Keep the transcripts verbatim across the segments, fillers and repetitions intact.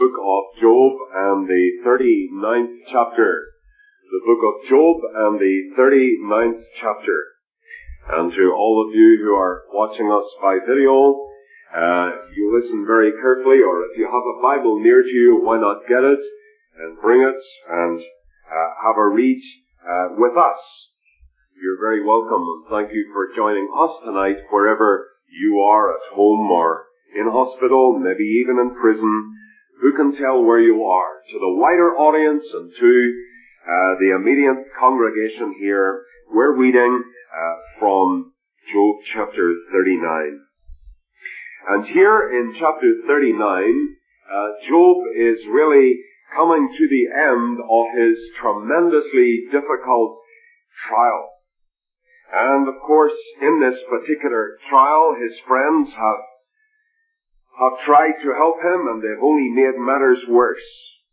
book of Job and the thirty-ninth chapter. The book of Job and the thirty-ninth chapter. And to all of you who are watching us by video, uh, you listen very carefully, or if you have a Bible near to you, why not get it and bring it and uh, have a read uh, with us. You're very welcome, and thank you for joining us tonight wherever you are, at home or in hospital, maybe even in prison. Who can tell where you are? To the wider audience and to uh, the immediate congregation here, we're reading uh, from Job chapter thirty-nine. And here in chapter thirty-nine, uh, Job is really coming to the end of his tremendously difficult trial. And of course, in this particular trial, his friends have have tried to help him, and they've only made matters worse.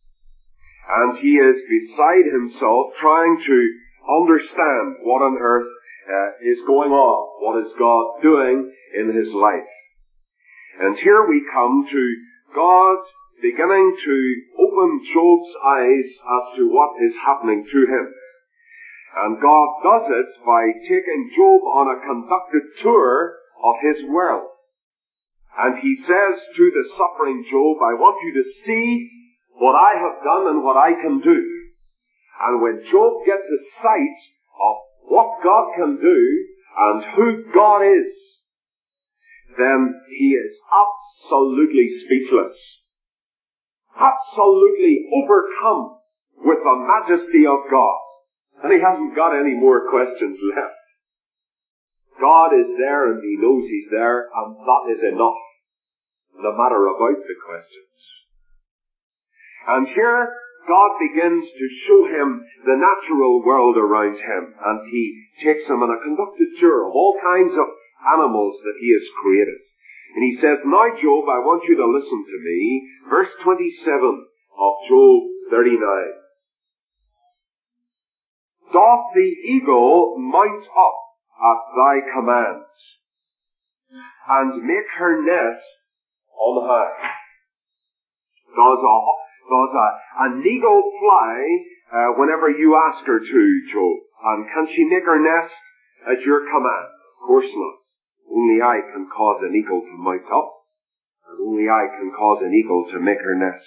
And he is beside himself, trying to understand what on earth uh, is going on. What is God doing in his life? And here we come to God beginning to open Job's eyes as to what is happening to him. And God does it by taking Job on a conducted tour of his world. And he says to the suffering Job, I want you to see what I have done and what I can do. And when Job gets a sight of what God can do and who God is, then he is absolutely speechless. Absolutely overcome with the majesty of God. And he hasn't got any more questions left. God is there and he knows he's there, and that is enough. No matter about the questions. And here, God begins to show him the natural world around him, and he takes him on a conducted tour of all kinds of animals that he has created. And he says, now Job, I want you to listen to me. Verse twenty-seven of Job thirty-nine. Doth the eagle mount up at thy command, and make her nest on high? Does a, does a, an eagle fly uh, whenever you ask her to, Job? And can she make her nest at your command? Of course not. Only I can cause an eagle to mount up, and only I can cause an eagle to make her nest.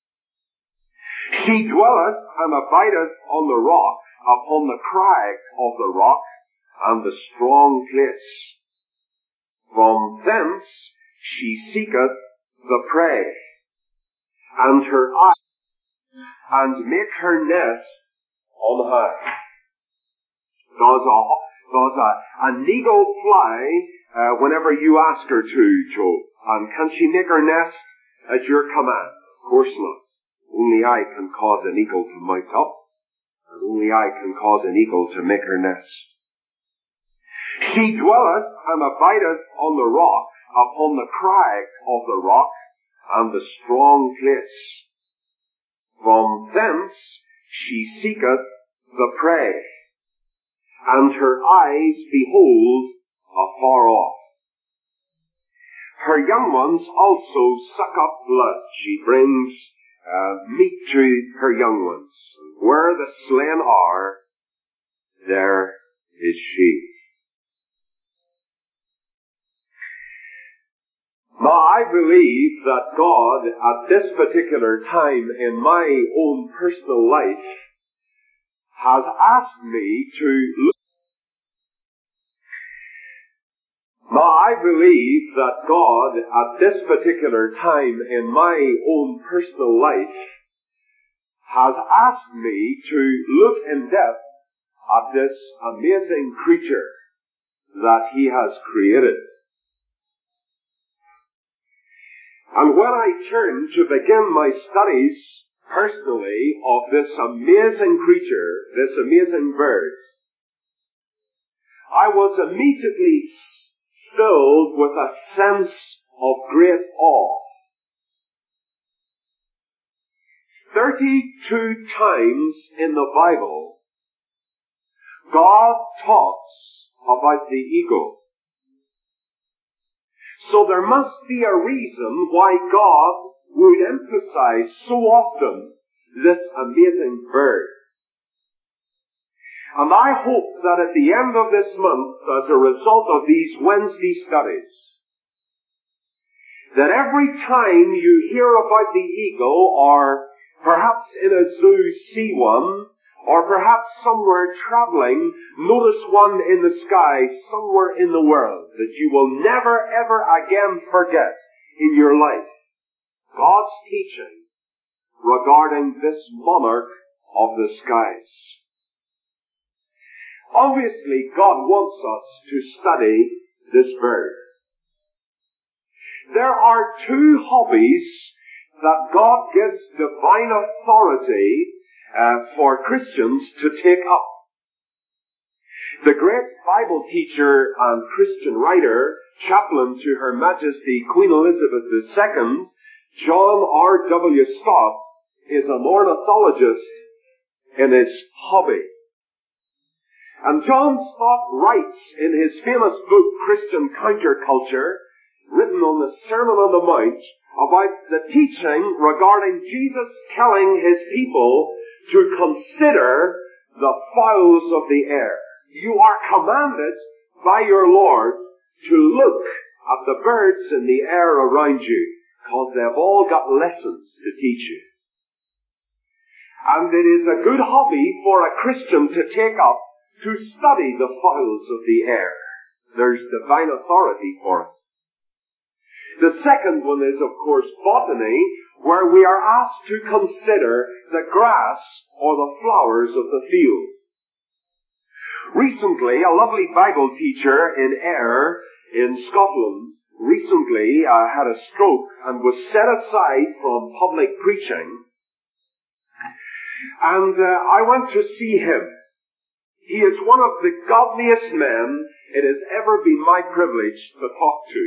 She dwelleth and abideth on the rock, upon the crag of the rock, and the strong place. From thence she seeketh the prey, and her eyes, and make her nest on high. Does a, does a, an eagle fly uh, whenever you ask her to, Job? And can she make her nest at your command? Of course not. Only I can cause an eagle to mount up, and only I can cause an eagle to make her nest. She dwelleth and abideth on the rock, upon the crag of the rock, and the strong place. From thence she seeketh the prey, and her eyes behold afar off. Her young ones also suck up blood. She brings uh, meat to her young ones. Where the slain are, there is she. Now, I believe that God, at this particular time in my own personal life, has asked me to look. Now, I believe that God, at this particular time in my own personal life, has asked me to look in depth at this amazing creature that he has created. And when I turned to begin my studies personally of this amazing creature, this amazing bird, I was immediately filled with a sense of great awe. Thirty-two times in the Bible, God talks about the eagle. So there must be a reason why God would emphasize so often this amazing bird. And I hope that at the end of this month, as a result of these Wednesday studies, that every time you hear about the eagle, or perhaps in a zoo see one, or perhaps somewhere traveling, notice one in the sky somewhere in the world, that you will never ever again forget in your life God's teaching regarding this monarch of the skies. Obviously, God wants us to study this bird. There are two hobbies that God gives divine authority uh, for Christians to take up. The great Bible teacher and Christian writer, chaplain to Her Majesty Queen Elizabeth the Second, John R W Stott, is an ornithologist in his hobby. And John Stott writes in his famous book, Christian Counterculture, written on the Sermon on the Mount, about the teaching regarding Jesus telling his people to consider the fowls of the air. You are commanded by your Lord to look at the birds in the air around you, because they've all got lessons to teach you. And it is a good hobby for a Christian to take up, to study the fowls of the air. There's divine authority for it. The second one is, of course, botany, where we are asked to consider the grass or the flowers of the field. Recently, a lovely Bible teacher in Ayr, in Scotland, recently uh, had a stroke and was set aside from public preaching. And uh, I went to see him. He is one of the godliest men it has ever been my privilege to talk to.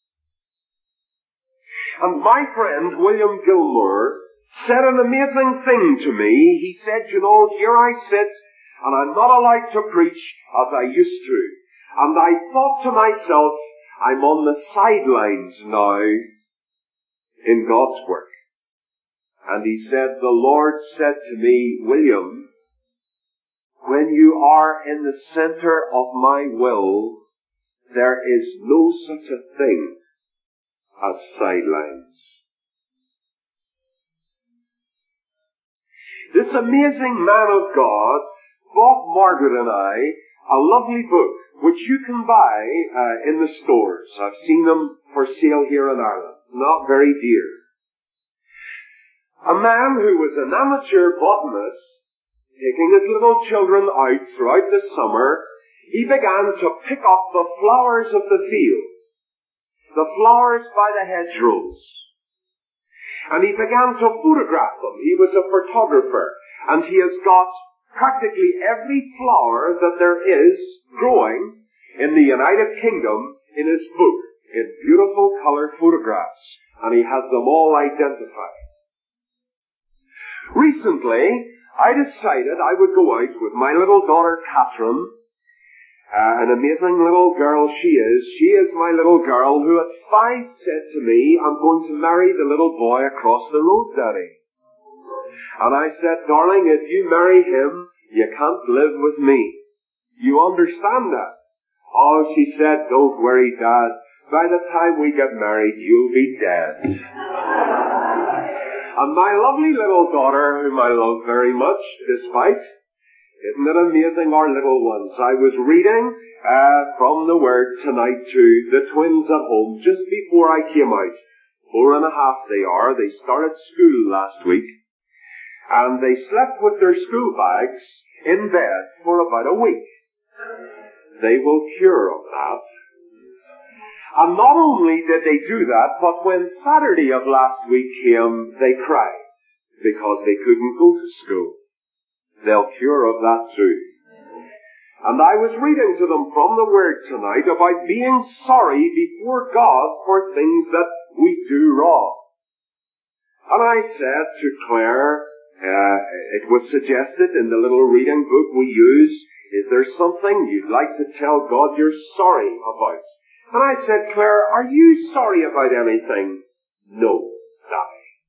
And my friend, William Gilmore, said an amazing thing to me. He said, you know, here I sit, and I'm not allowed to preach as I used to. And I thought to myself, I'm on the sidelines now in God's work. And he said, the Lord said to me, William, when you are in the center of my will, there is no such a thing as sidelines. This amazing man of God bought Margaret and I a lovely book which you can buy uh, in the stores. I've seen them for sale here in Ireland. Not very dear. A man who was an amateur botanist, taking his little children out throughout the summer, he began to pick up the flowers of the field, the flowers by the hedgerows. And he began to photograph them. He was a photographer, and he has got practically every flower that there is growing in the United Kingdom in his book, in beautiful colored photographs, and he has them all identified. Recently, I decided I would go out with my little daughter Catherine, uh, an amazing little girl she is. She is my little girl who at five said to me, I'm going to marry the little boy across the road, Daddy. And I said, darling, if you marry him, you can't live with me. You understand that? Oh, she said, don't worry, Dad. By the time we get married, you'll be dead. And my lovely little daughter, whom I love very much, despite, isn't it amazing, our little ones? I was reading uh, from the Word tonight to the twins at home just before I came out. Four and a half they are. They started school last week. And they slept with their school bags in bed for about a week. They will cure of that. And not only did they do that, but when Saturday of last week came, they cried because they couldn't go to school. They'll cure of that too. And I was reading to them from the Word tonight about being sorry before God for things that we do wrong. And I said to Claire, uh, it was suggested in the little reading book we use, is there something you'd like to tell God you're sorry about? And I said, Claire, are you sorry about anything? No, Daddy.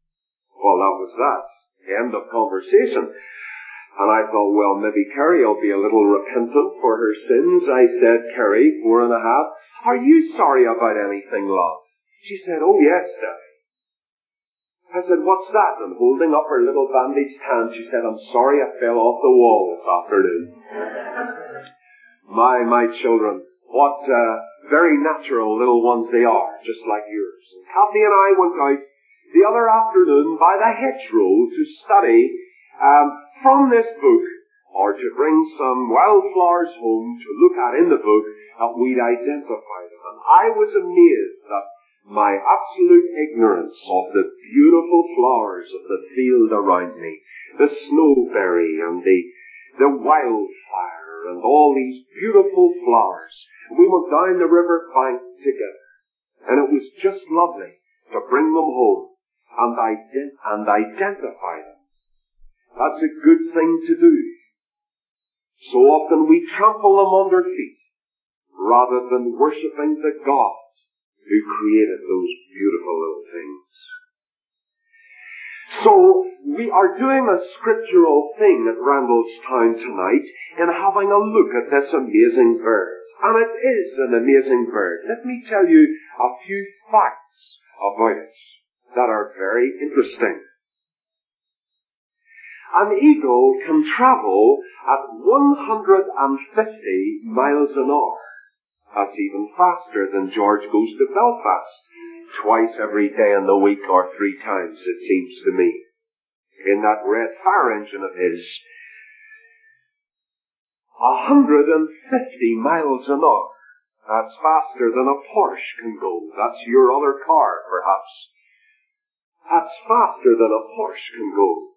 Well, that was that. End of conversation. And I thought, well, maybe Kerry will be a little repentant for her sins. I said, Kerry, four and a half, are you sorry about anything, love? She said, oh yes, Daddy. I said, what's that? And holding up her little bandaged hand, she said, I'm sorry I fell off the wall this afternoon. my, my children, what uh, very natural little ones they are, just like yours. And Kathy and I went out the other afternoon by the hedgerow to study um, from this book, or to bring some wildflowers home to look at in the book, that we'd identify them. And I was amazed at my absolute ignorance of the beautiful flowers of the field around me, the snowberry and the, the wildfire and all these beautiful flowers. We went down the river bank together, and it was just lovely to bring them home and, ident- and identify them. That's a good thing to do. So often we trample them under feet rather than worshipping the God who created those beautiful little things. So, we are doing a scriptural thing at Randallstown tonight in having a look at this amazing bird. And it is an amazing bird. Let me tell you a few facts about it that are very interesting. An eagle can travel at one hundred fifty miles an hour. That's even faster than George goes to Belfast twice every day in the week, or three times, it seems to me, in that red fire engine of his. one hundred fifty miles an hour. That's faster than a Porsche can go. That's your other car, perhaps. That's faster than a Porsche can go.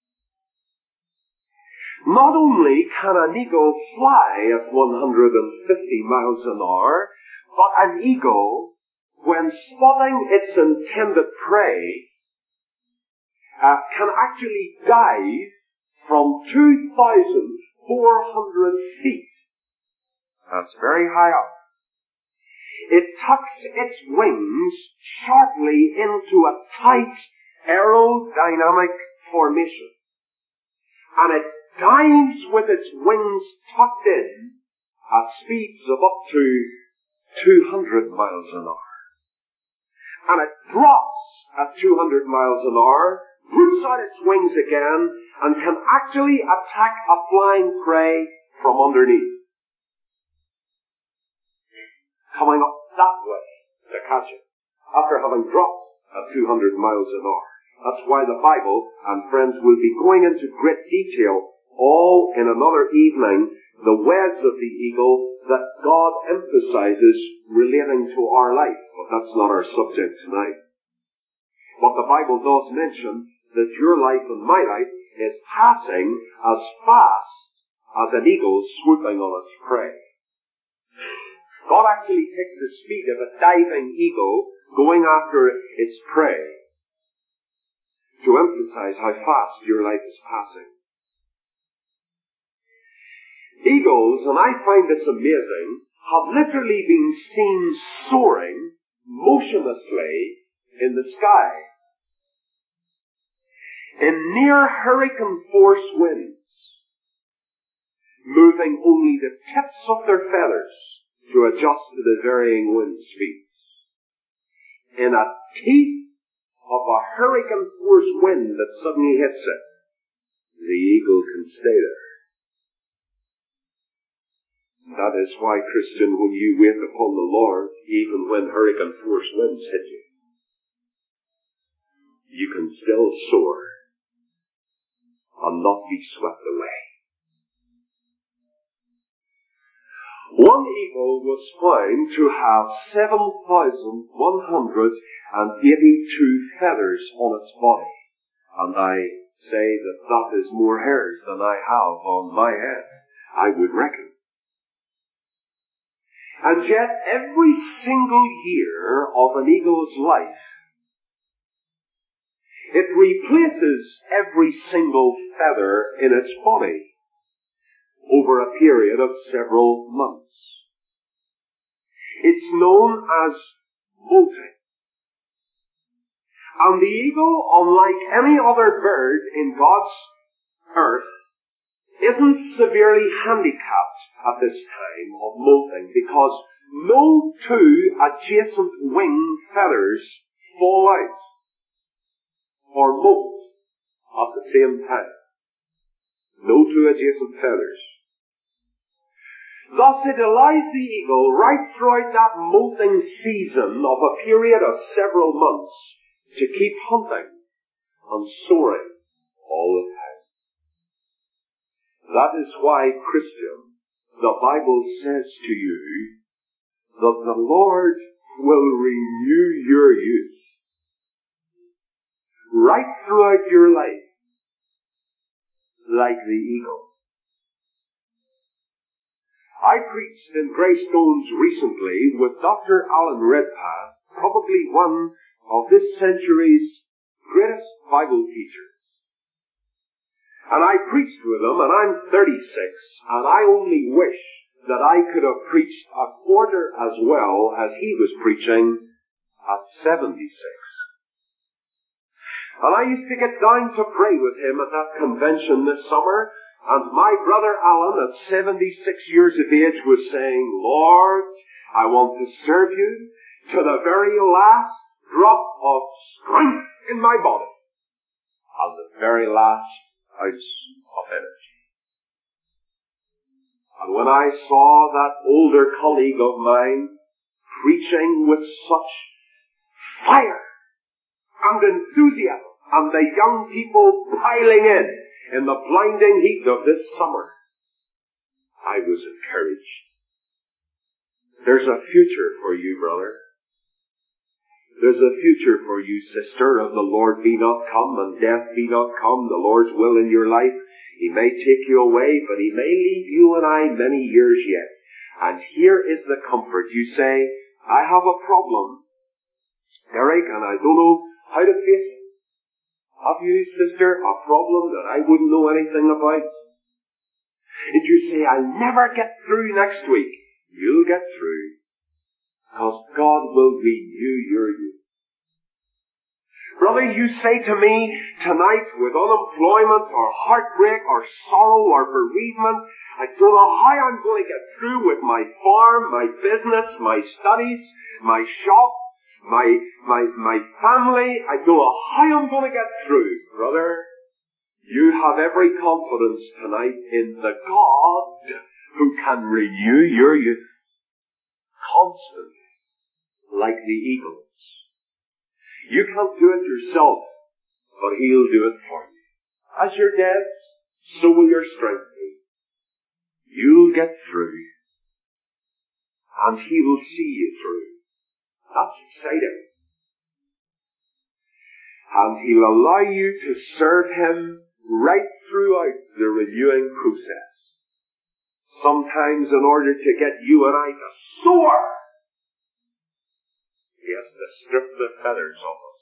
Not only can an eagle fly at one hundred fifty miles an hour, but an eagle, when spotting its intended prey, uh, can actually dive from two thousand four hundred feet. That's very high up. It tucks its wings sharply into a tight aerodynamic formation, and it dives with its wings tucked in at speeds of up to two hundred miles an hour. And it drops at two hundred miles an hour, puts out its wings again, and can actually attack a flying prey from underneath, coming up that way to catch it, after having dropped at two hundred miles an hour. That's why the Bible, and friends, will be going into great detail all in another evening, the ways of the eagle that God emphasizes relating to our life. But that's not our subject tonight. But the Bible does mention that your life and my life is passing as fast as an eagle swooping on its prey. God actually takes the speed of a diving eagle going after its prey to emphasize how fast your life is passing. Eagles, and I find this amazing, have literally been seen soaring motionlessly in the sky in near hurricane force winds, moving only the tips of their feathers to adjust to the varying wind speeds. In a teeth of a hurricane force wind that suddenly hits it, the eagle can stay there. That is why, Christian, when you wait upon the Lord, even when hurricane force winds hit you, you can still soar and not be swept away. One eagle was found to have seven thousand one hundred eighty-two feathers on its body. And I say that that is more hairs than I have on my head, I would reckon. And yet, every single year of an eagle's life, it replaces every single feather in its body over a period of several months. It's known as molting. And the eagle, unlike any other bird in God's earth, isn't severely handicapped at this time of molting because no two adjacent wing feathers fall out or molt at the same time. No two adjacent feathers. Thus it allows the eagle right throughout that molting season of a period of several months to keep hunting and soaring all the time. That is why, Christian, the Bible says to you that the Lord will renew your youth right throughout your life like the eagle. I preached in Greystones recently with Doctor Alan Redpath, probably one of this century's greatest Bible teachers. And I preached with him, and I'm thirty-six, and I only wish that I could have preached a quarter as well as he was preaching at seventy-six. And I used to get down to pray with him at that convention this summer, and my brother Alan, at seventy-six years of age, was saying, Lord, I want to serve you to the very last drop of strength in my body, and the very last ounce of energy. And when I saw that older colleague of mine preaching with such fire and enthusiasm, and the young people piling in in the blinding heat of this summer, I was encouraged. There's a future for you, brother. There's a future for you, sister, if the Lord be not come and death be not come, the Lord's will in your life. He may take you away, but He may leave you and I many years yet. And here is the comfort. You say, I have a problem, Derek, and I don't know how to face it. Have you, sister, a problem that I wouldn't know anything about? If you say, I'll never get through next week, you'll get through. Because God will renew your youth. Brother, you say to me tonight with unemployment or heartbreak or sorrow or bereavement, I don't know how I'm going to get through with my farm, my business, my studies, my shop, my, my, my family. I don't know how I'm going to get through. Brother, you have every confidence tonight in the God who can renew your youth constantly. Like the eagles. You can't do it yourself, but He'll do it for you. As your debts, so will your strength be. You'll get through, and He will see you through. That's exciting. And He'll allow you to serve Him right throughout the renewing process. Sometimes in order to get you and I to soar, He has to strip the feathers off us.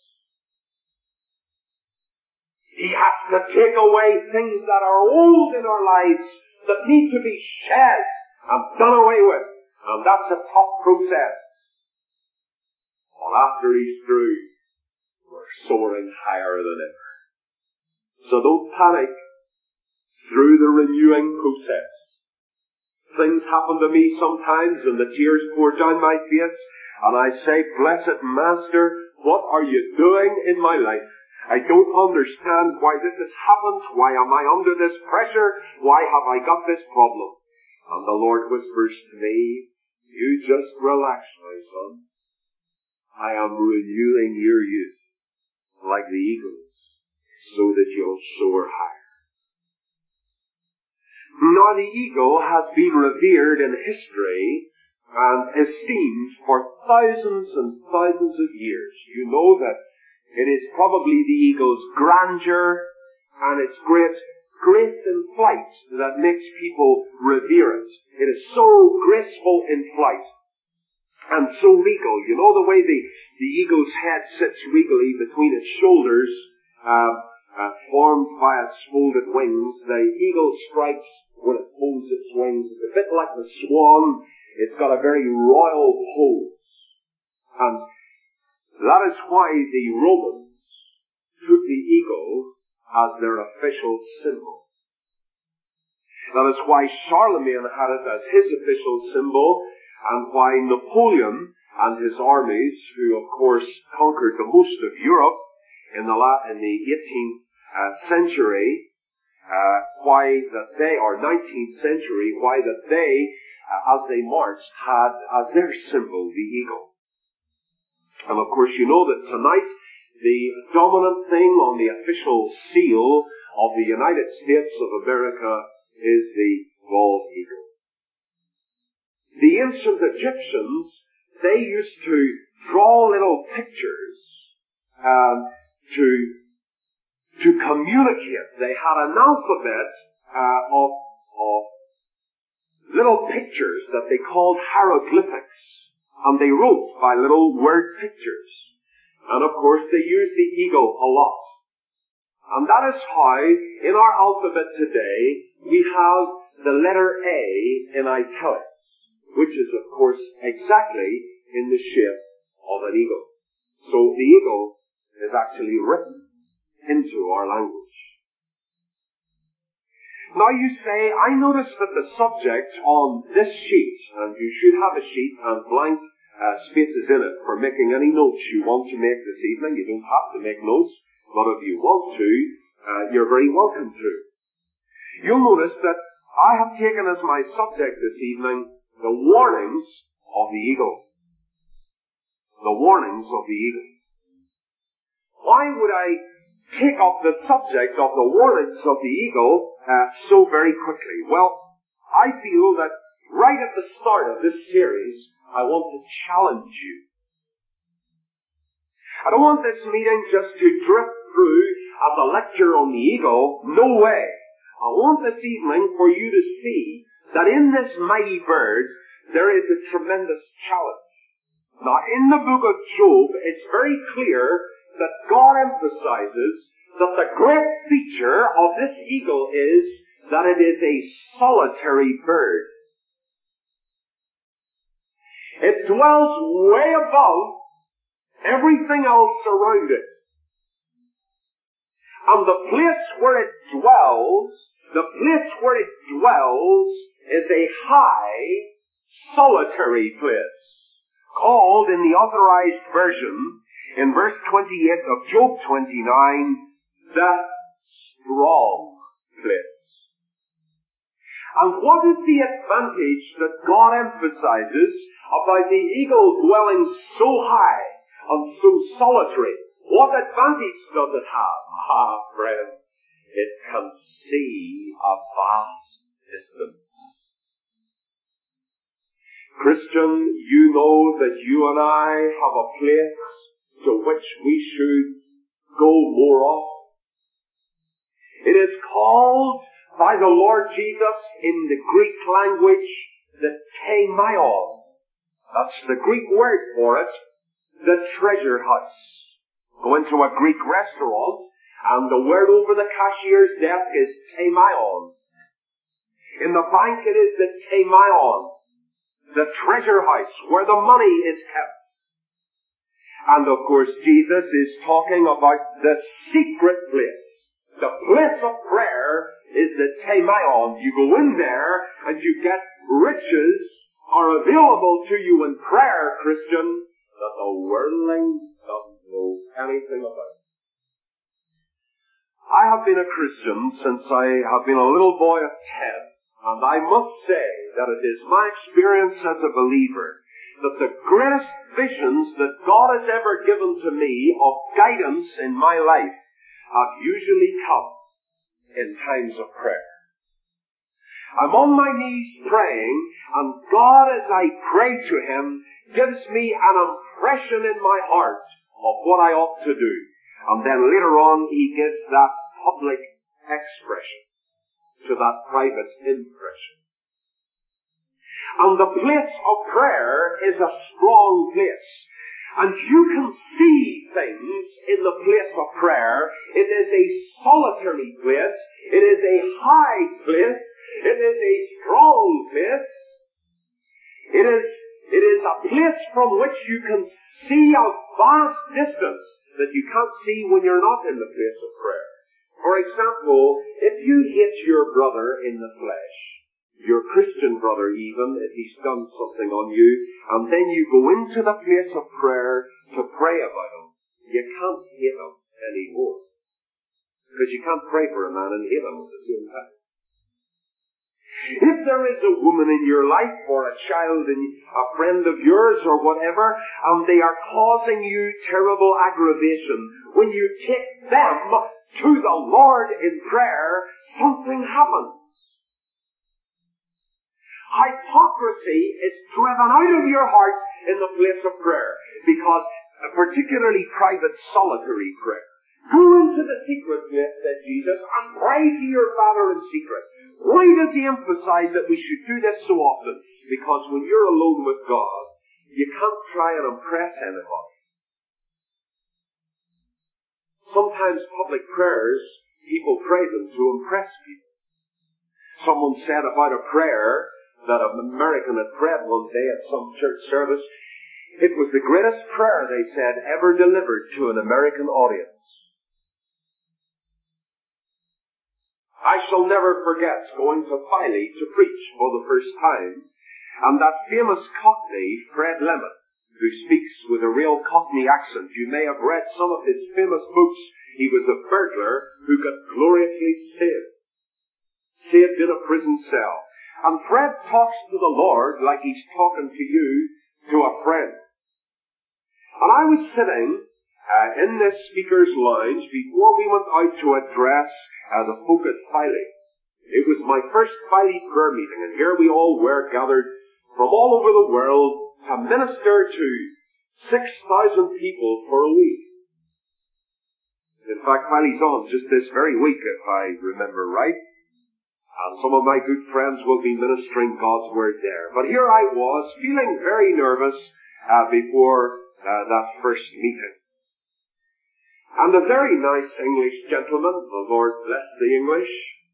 He has to take away things that are old in our lives that need to be shed and done away with. And that's a tough process. But after He's through, we're soaring higher than ever. So don't panic through the renewing process. Things happen to me sometimes and the tears pour down my face. And I say, Blessed Master, what are you doing in my life? I don't understand why this has happened. Why am I under this pressure? Why have I got this problem? And the Lord whispers to me, you just relax, my son. I am renewing your youth like the eagles so that you'll soar higher. Now the eagle has been revered in history and esteemed for thousands and thousands of years. You know that it is probably the eagle's grandeur and its great grace in flight that makes people revere it. It is so graceful in flight and so regal. You know the way the, the eagle's head sits regally between its shoulders, uh, uh, formed by its folded wings. The eagle strikes when it folds its wings. It's a bit like the swan. It's got a very royal pose. And that is why the Romans took the eagle as their official symbol. That is why Charlemagne had it as his official symbol, and why Napoleon and his armies, who of course conquered the most of Europe in the, la- in the eighteenth uh, century, uh, why that they, or nineteenth century, why that they, uh, as they marched, had as their symbol the eagle. And of course you know that tonight the dominant thing on the official seal of the United States of America is the bald eagle. The ancient Egyptians, they used to draw little pictures um, to to communicate. They had an alphabet uh, of, of little pictures that they called hieroglyphics, and they wrote by little word pictures. And of course they used the eagle a lot. And that is how, in our alphabet today, we have the letter A in italics, which is, of course, exactly in the shape of an eagle. So the eagle is actually written into our language. Now you say, I notice that the subject on this sheet, and you should have a sheet and blank uh, spaces in it for making any notes you want to make this evening. You don't have to make notes. But if you want to, uh, you're very welcome to. You'll notice that I have taken as my subject this evening the warnings of the eagle. The warnings of the eagle. Why would I take up the subject of the warnings of the eagle uh, so very quickly? Well, I feel that right at the start of this series, I want to challenge you. I don't want this meeting just to drift through as a lecture on the eagle. No way. I want this evening for you to see that in this mighty bird, there is a tremendous challenge. Now, in the book of Job, it's very clear that God emphasizes that the great feature of this eagle is that it is a solitary bird. It dwells way above everything else around it. And the place where it dwells, the place where it dwells is a high, solitary place, called in the Authorized Version, in verse twenty-eight of Job twenty-nine, the strong place. And what is the advantage that God emphasizes about the eagle dwelling so high and so solitary? What advantage does it have? Ah, friend, it can see a vast distance. Christian, you know that you and I have a place to which we should go more often. It is called by the Lord Jesus in the Greek language the Tamion. That's the Greek word for it, the treasure house. Go into a Greek restaurant and the word over the cashier's desk is Tamion. In the bank it is the Tamion, the treasure house where the money is kept. And of course Jesus is talking about the secret place. The place of prayer is the Tamion. You go in there and you get riches are available to you in prayer, Christian, that the worldling doesn't know anything about. I have been a Christian since I have been a little boy of ten, and I must say that it is my experience as a believer that the greatest visions that God has ever given to me of guidance in my life have usually come in times of prayer. I'm on my knees praying, and God, as I pray to Him, gives me an impression in my heart of what I ought to do. And then later on, He gives that public expression to that private impression. And the place of prayer is a strong place. And you can see things in the place of prayer. It is a solitary place. It is a high place. It is a strong place. It is, it is a place from which you can see a vast distance. that you can't see when you're not in the place of prayer. For example, if you hate your brother in the flesh, your Christian brother even, if he's done something on you, and then you go into the place of prayer to pray about him, you can't hate him anymore. Because you can't pray for a man and hate him at the same time. If there is a woman in your life, or a child, and a friend of yours, or whatever, and they are causing you terrible aggravation, when you take them to the Lord in prayer, something happens. Hypocrisy is driven out of your heart in the place of prayer, because particularly private solitary prayer. Go into the secret place, said Jesus, and pray to your Father in secret. Why does he emphasize that we should do this so often? Because when you're alone with God, you can't try and impress anybody. Sometimes public prayers, people pray them to impress people. Someone said about a prayer that an American had prayed one day at some church service. It was the greatest prayer, they said, ever delivered to an American audience. I shall never forget going to Filey to preach for the first time, and that famous Cockney, Fred Lemon, who speaks with a real Cockney accent. You may have read some of his famous books. He was a burglar who got gloriously saved. Saved in a prison cell. And Fred talks to the Lord like he's talking to you, to a friend. And I was sitting uh, in this speaker's lounge before we went out to address uh, the folk at Filey. It was my first Filey prayer meeting, and here we all were gathered from all over the world to minister to six thousand people for a week. In fact, Filey's on just this very week, if I remember right. And some of my good friends will be ministering God's Word there. But here I was, feeling very nervous uh, before uh, that first meeting. And a very nice English gentleman, the Lord bless the English.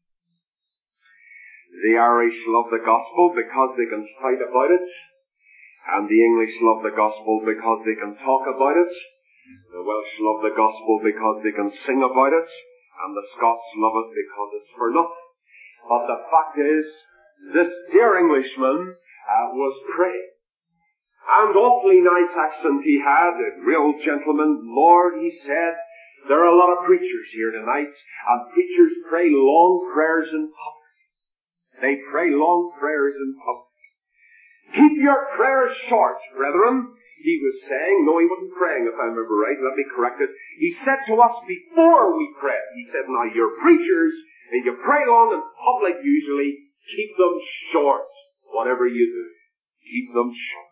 The Irish love the gospel because they can fight about it. And the English love the gospel because they can talk about it. The Welsh love the gospel because they can sing about it. And the Scots love it because it's for nothing. But the fact is, this dear Englishman uh, was praying. And awfully nice accent he had, a real gentleman. Lord, he said, there are a lot of preachers here tonight, and preachers pray long prayers in public. They pray long prayers in public. Keep your prayers short, brethren, he was saying. No, he wasn't praying, if I remember right. Let me correct it. He said to us before we prayed, he said, now you're preachers, and you pray long in public usually, keep them short. Whatever you do, keep them short.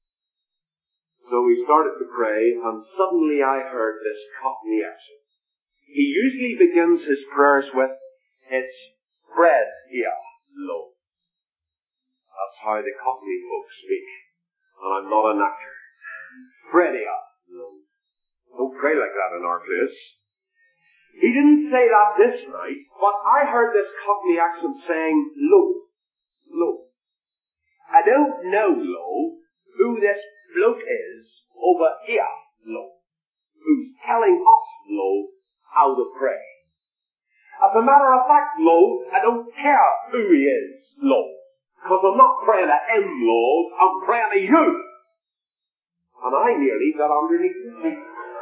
So we started to pray, and suddenly I heard this Cockney accent. He usually begins his prayers with, it's Fred here, Lord. That's how the Cockney folks speak. And I'm not an actor. Fred here, Lord. Don't pray like that in our place. He didn't say that this night, but I heard this Cockney accent saying, Lord, Lord. I don't know, Lord, who this bloke is over here, Lord, who's telling us, Lord, how to pray. As a matter of fact, Lord, I don't care who he is, Lord, because I'm not praying at him, Lord, I'm praying to you. And I nearly got underneath him.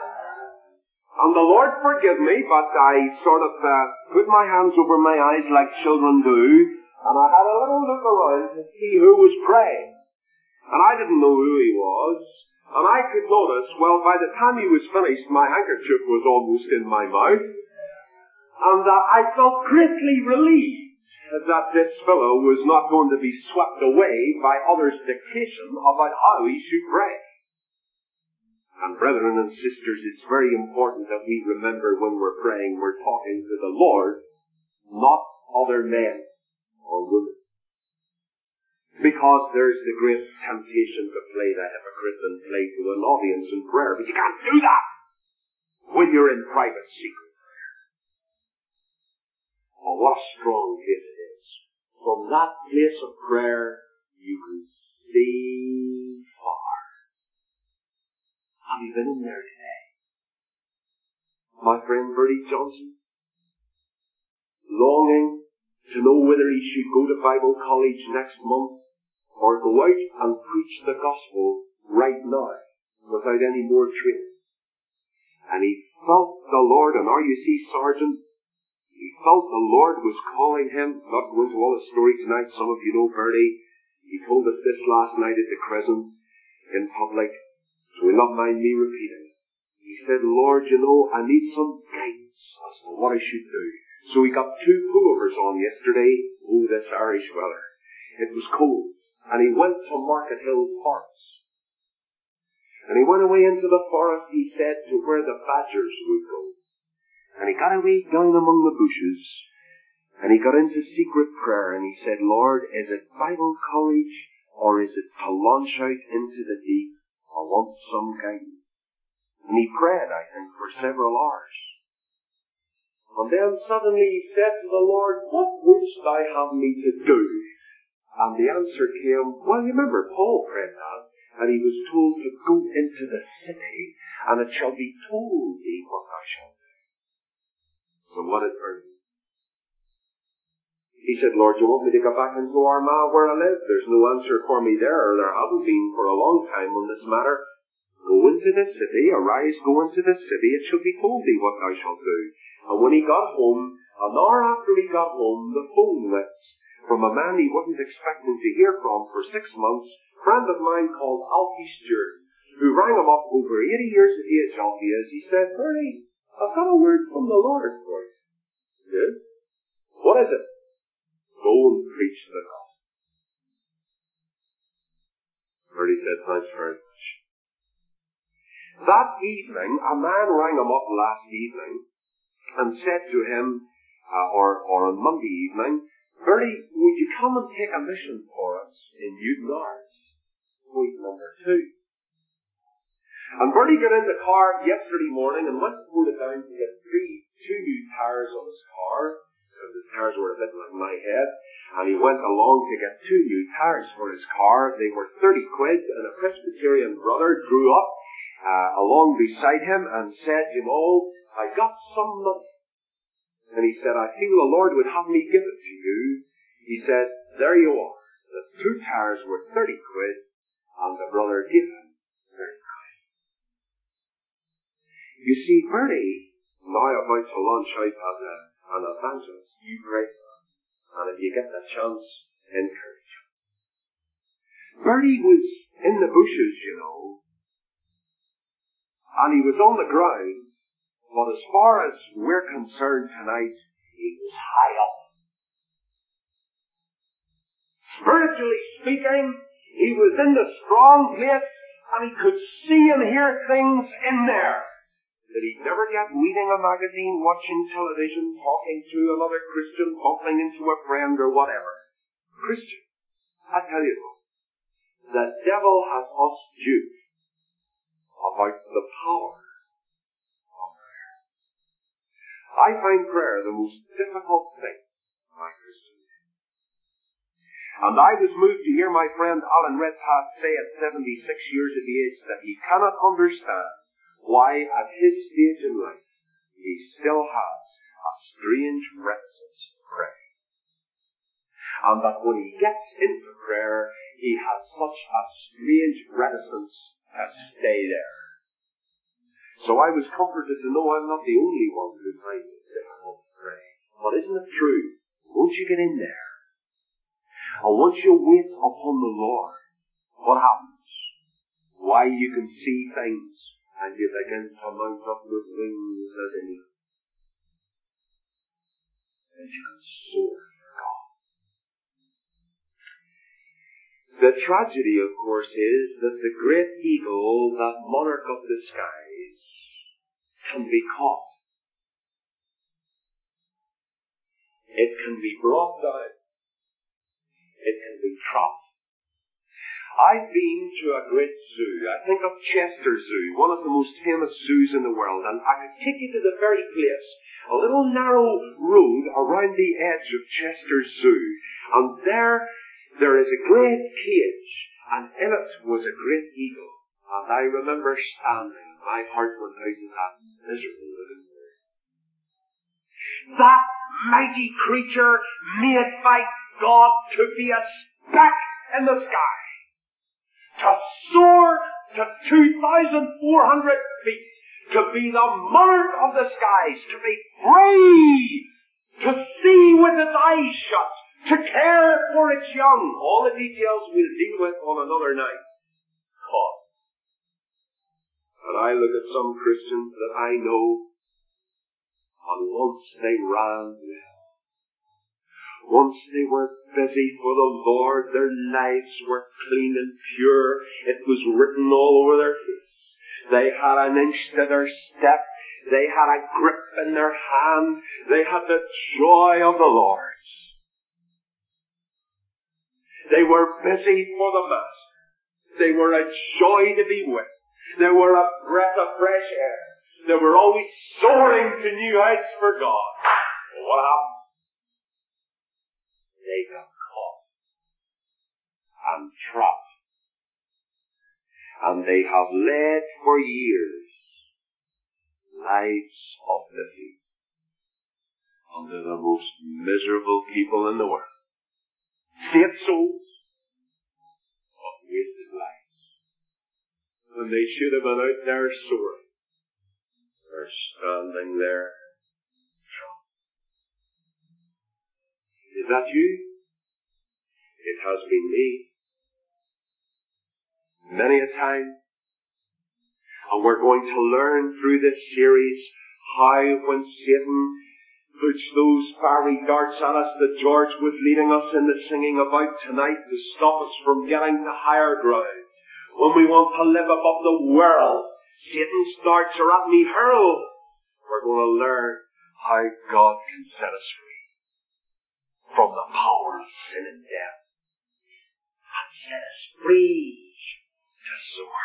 And the Lord forgive me, but I sort of uh, put my hands over my eyes like children do, and I had a little look around to see who was praying. And I didn't know who he was, and I could notice, well, by the time he was finished, my handkerchief was almost in my mouth, and uh, I felt greatly relieved that this fellow was not going to be swept away by others' dictation about how he should pray. And brethren and sisters, it's very important that we remember when we're praying, we're talking to the Lord, not other men or women. Because there's the great temptation to play the hypocrite and play to an audience in prayer. But you can't do that when you're in private secret prayer. Oh, what a strong place it is. From that place of prayer, you can see far. Have you been in there today? my friend Bertie Johnson, longing to know whether he should go to Bible college next month or go out and preach the gospel right now without any more training. And he felt the Lord, and are you see, Sergeant, he felt the Lord was calling him. Not going into all the story tonight, some of you know Bertie. He told us this last night at the Crescent in public, so will not mind me repeating it. He said, Lord, you know, I need some guidance as to what I should do. So he got two pullovers on yesterday. Oh, this Irish weather. It was cold. And he went to Market Hill Forest. And he went away into the forest, he said, to where the badgers would go. And he got away down among the bushes. And he got into secret prayer. And he said, Lord, is it Bible college or is it to launch out into the deep? I want some guidance. And he prayed, I think, for several hours. And then suddenly he said to the Lord, what wouldst thou have me to do? And the answer came, well, you remember Paul prayed that, and he was told to go into the city, and it shall be told thee what thou shalt do. So what did Bertie? He said, Lord, you want me to go back into Armagh where I live? There's no answer for me there, or there hasn't been for a long time on this matter. Go into the city, arise, go into the city, it shall be told thee what thou shalt do. And when he got home, an hour after he got home, the phone went from a man he wasn't expecting to hear from for six months, a friend of mine called Alfie Stewart, who rang him up over eighty years of age, Alfie is. He said, Bertie, I've got a word from the Lord for you. Good? What is it? Go and preach the gospel. Bertie said, thanks very much. That evening, a man rang him up last evening and said to him, uh, or, or on Monday evening, Bertie, would you come and take a mission for us in Newtownards? Point number two. And Bertie got in the car yesterday morning and went to pull it down to get three, two new tires on his car, because his tires were a bit like my head, and he went along to get two new tires for his car. They were thirty quid, and a Presbyterian brother drew up uh, along beside him and said, you know, I got some money. And he said, I feel the Lord would have me give it to you. He said, there you are. The two tires were thirty quid, and the brother gave him thirty quid. You see, Bertie now about to launch out as a, an evangelist. You pray for him. And if you get the chance, encourage him. Bertie was in the bushes, you know, and he was on the ground. But as far as we're concerned tonight, he was high up. Spiritually speaking, he was in the strong place, and he could see and hear things in there that he'd never get reading a magazine, watching television, talking to another Christian, bumping into a friend or whatever. Christian, I tell you what, the devil has us duped about the power. I find prayer the most difficult thing, my Christian. And I was moved to hear my friend Alan Redpath say at seventy-six years of age that he cannot understand why at his stage in life he still has a strange reticence to pray. And that when he gets into prayer, he has such a strange reticence to stay there. So I was comforted to know I'm not the only one who finds it difficult to pray. But isn't it true? Once you get in there, and once you wait upon the Lord, what happens? Why, you can see things, and you begin to mount up with wings as an eagle. And you can soar for God. The tragedy, of course, is that the great eagle, that monarch of the skies, can be caught. It can be brought down. It can be trapped. I've been to a great zoo. I think of Chester Zoo, one of the most famous zoos in the world, and I could take you to the very place. A little narrow road around the edge of Chester Zoo, and there, there is a great cage, and in it was a great eagle. And I remember standing, my heart went out to that miserable little bird. that mighty creature made by God to be a speck in the sky, to soar to two thousand four hundred feet, to be the monarch of the skies, to be free, to see with its eyes shut, to care for its young. All the details we'll deal with on another night. God. And I look at some Christians that I know, and once they ran well. Once they were busy for the Lord, their lives were clean and pure. It was written all over their face. They had an inch to their step. They had a grip in their hand. They had the joy of the Lord. They were busy for the Master. They were a joy to be with. They were a breath of fresh air. They were always soaring to new heights for God. What happened? They got caught and trapped. And they have led for years lives of defeat under the most miserable people in the world. Saved souls, but wasted lives. When they should have been out there soaring, they're standing there. Is that you? It has been me. Many a time. And we're going to learn through this series how when Satan puts those fiery darts at us that George was leading us in the singing about tonight to stop us from getting to higher ground. When we want to live above the world, Satan's darts are at me hurled. We're going to learn how God can set us free from the power of sin and death and set us free to soar.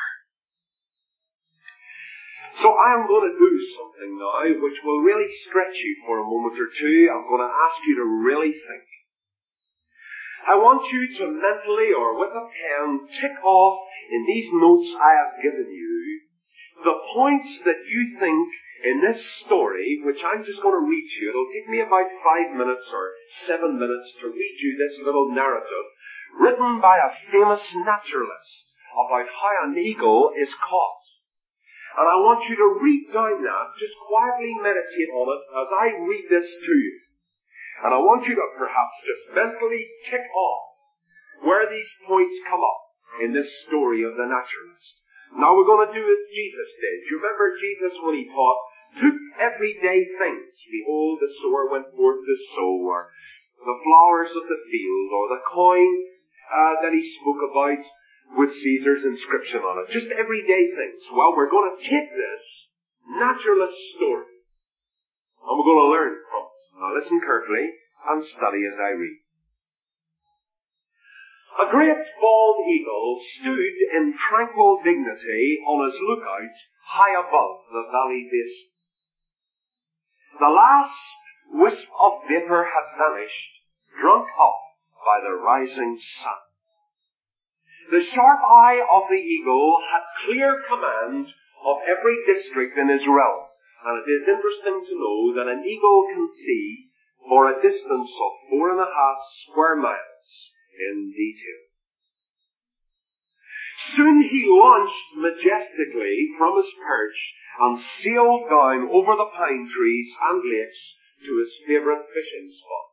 So I'm going to do something now which will really stretch you for a moment or two. I'm going to ask you to really think. I want you to mentally or with a pen tick off in these notes I have given you the points that you think in this story, which I'm just going to read to you. It'll take me about five minutes or seven minutes to read you this little narrative written by a famous naturalist about how an eagle is caught. And I want you to read down that, just quietly meditate on it as I read this to you. And I want you to perhaps just mentally tick off where these points come up in this story of the naturalist. Now we're going to do as Jesus did. You remember Jesus when he taught, took everyday things. Behold, the sower went forth to sow, or the flowers of the field, or the coin uh, that he spoke about with Caesar's inscription on it. Just everyday things. Well, we're going to take this naturalist story, and we're going to learn from it. Now listen carefully and study as I read. A great bald eagle stood in tranquil dignity on his lookout high above the valley basin. The last wisp of vapour had vanished, drunk up by the rising sun. The sharp eye of the eagle had clear command of every district in his realm, and it is interesting to know that an eagle can see for a distance of four and a half square miles in detail. Soon he launched majestically from his perch and sailed down over the pine trees and lakes to his favourite fishing spot.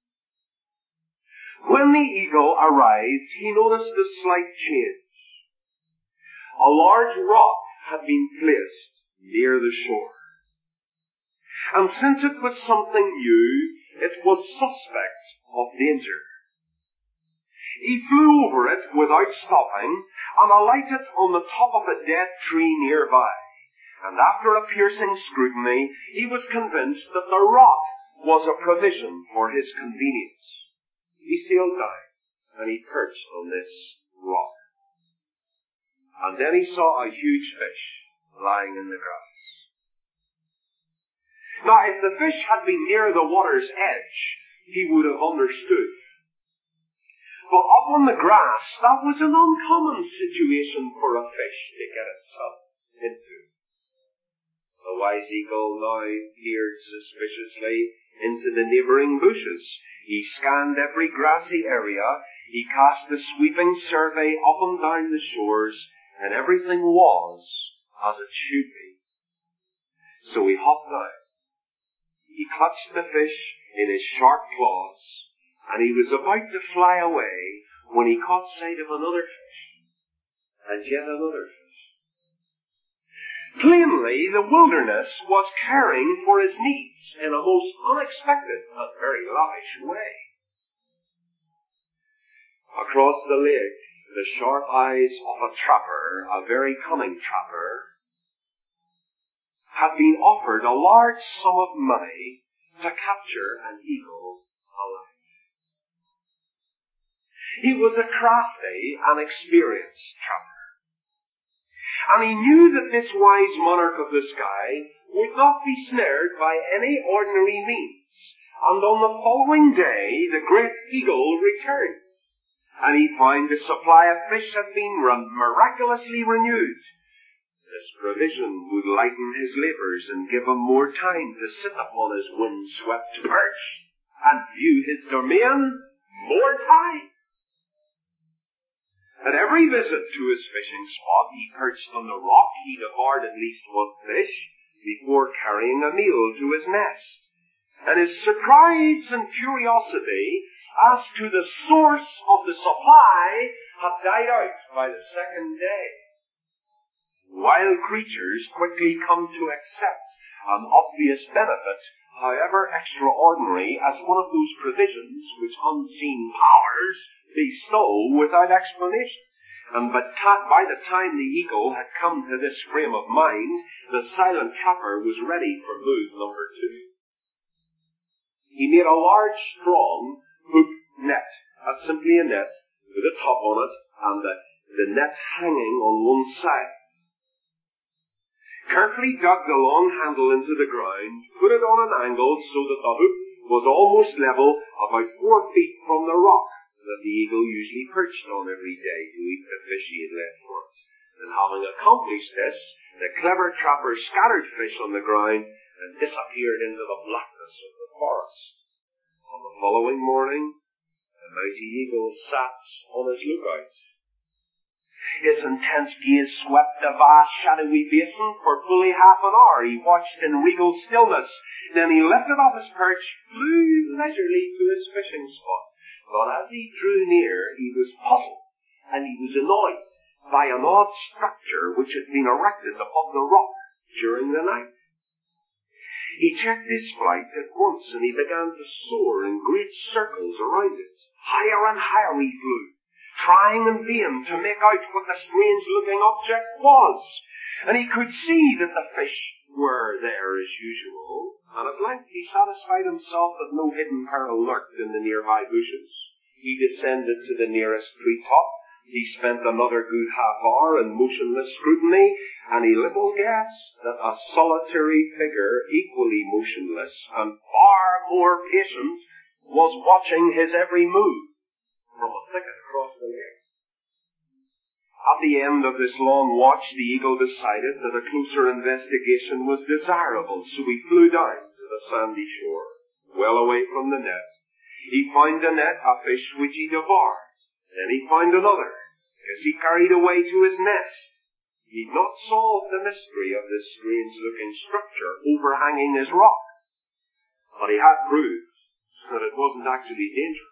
When the eagle arrived, he noticed a slight change. A large rock had been placed near the shore. And since it was something new, it was suspect of danger. He flew over it without stopping and alighted on the top of a dead tree nearby. And after a piercing scrutiny, he was convinced that the rock was a provision for his convenience. He sailed down and he perched on this rock. And then he saw a huge fish lying in the grass. Now, if the fish had been near the water's edge, he would have understood. But up on the grass, that was an uncommon situation for a fish to get itself into. The wise eagle now peered suspiciously into the neighbouring bushes. He scanned every grassy area. He cast a sweeping survey up and down the shores, and everything was as it should be. So he hopped down. He clutched the fish in his sharp claws, and he was about to fly away when he caught sight of another fish, and yet another fish. Plainly, the wilderness was caring for his needs in a most unexpected and very lavish way. Across the lake, the sharp eyes of a trapper, a very cunning trapper, had been offered a large sum of money to capture an eagle alive. He was a crafty and experienced trapper, and he knew that this wise monarch of the sky would not be snared by any ordinary means. And on the following day, the great eagle returned, and he found the supply of fish had been miraculously renewed. This provision would lighten his labours and give him more time to sit upon his wind-swept perch and view his domain more time. At every visit to his fishing spot, he perched on the rock. He devoured at least one fish before carrying a meal to his nest. And his surprise and curiosity as to the source of the supply had died out by the second day. Wild creatures quickly come to accept an obvious benefit, however extraordinary, as one of those provisions which unseen powers bestow without explanation. And but ta- by the time the eagle had come to this frame of mind, the silent trapper was ready for move number two. He made a large, strong hook net, that's simply a net, with a top on it, and the, the net hanging on one side. Carefully dug the long handle into the ground, put it on an angle so that the hook was almost level, about four feet from the rock that the eagle usually perched on every day to eat the fish he had left for it. And having accomplished this, the clever trapper scattered fish on the ground and disappeared into the blackness of the forest. On the following morning, the mighty eagle sat on his lookout. His intense gaze swept the vast shadowy basin for fully half an hour. He watched in regal stillness. Then he lifted off his perch, flew leisurely to his fishing spot. But as he drew near, he was puzzled, and he was annoyed by an odd structure which had been erected above the rock during the night. He checked his flight at once, and he began to soar in great circles around it. Higher and higher he flew, trying in vain to make out what the strange-looking object was. And he could see that the fish were there as usual, and at length he satisfied himself that no hidden peril lurked in the nearby bushes. He descended to the nearest tree-top. He spent another good half hour in motionless scrutiny, and he little guessed that a solitary figure, equally motionless and far more patient, was watching his every move from a thicket across the lake. At the end of this long watch, the eagle decided that a closer investigation was desirable, so he flew down to the sandy shore, well away from the net. He found the net a fish which he devoured. Then he found another, as he carried away to his nest. He had not solved the mystery of this strange-looking structure overhanging his rock, but he had proved that it wasn't actually dangerous.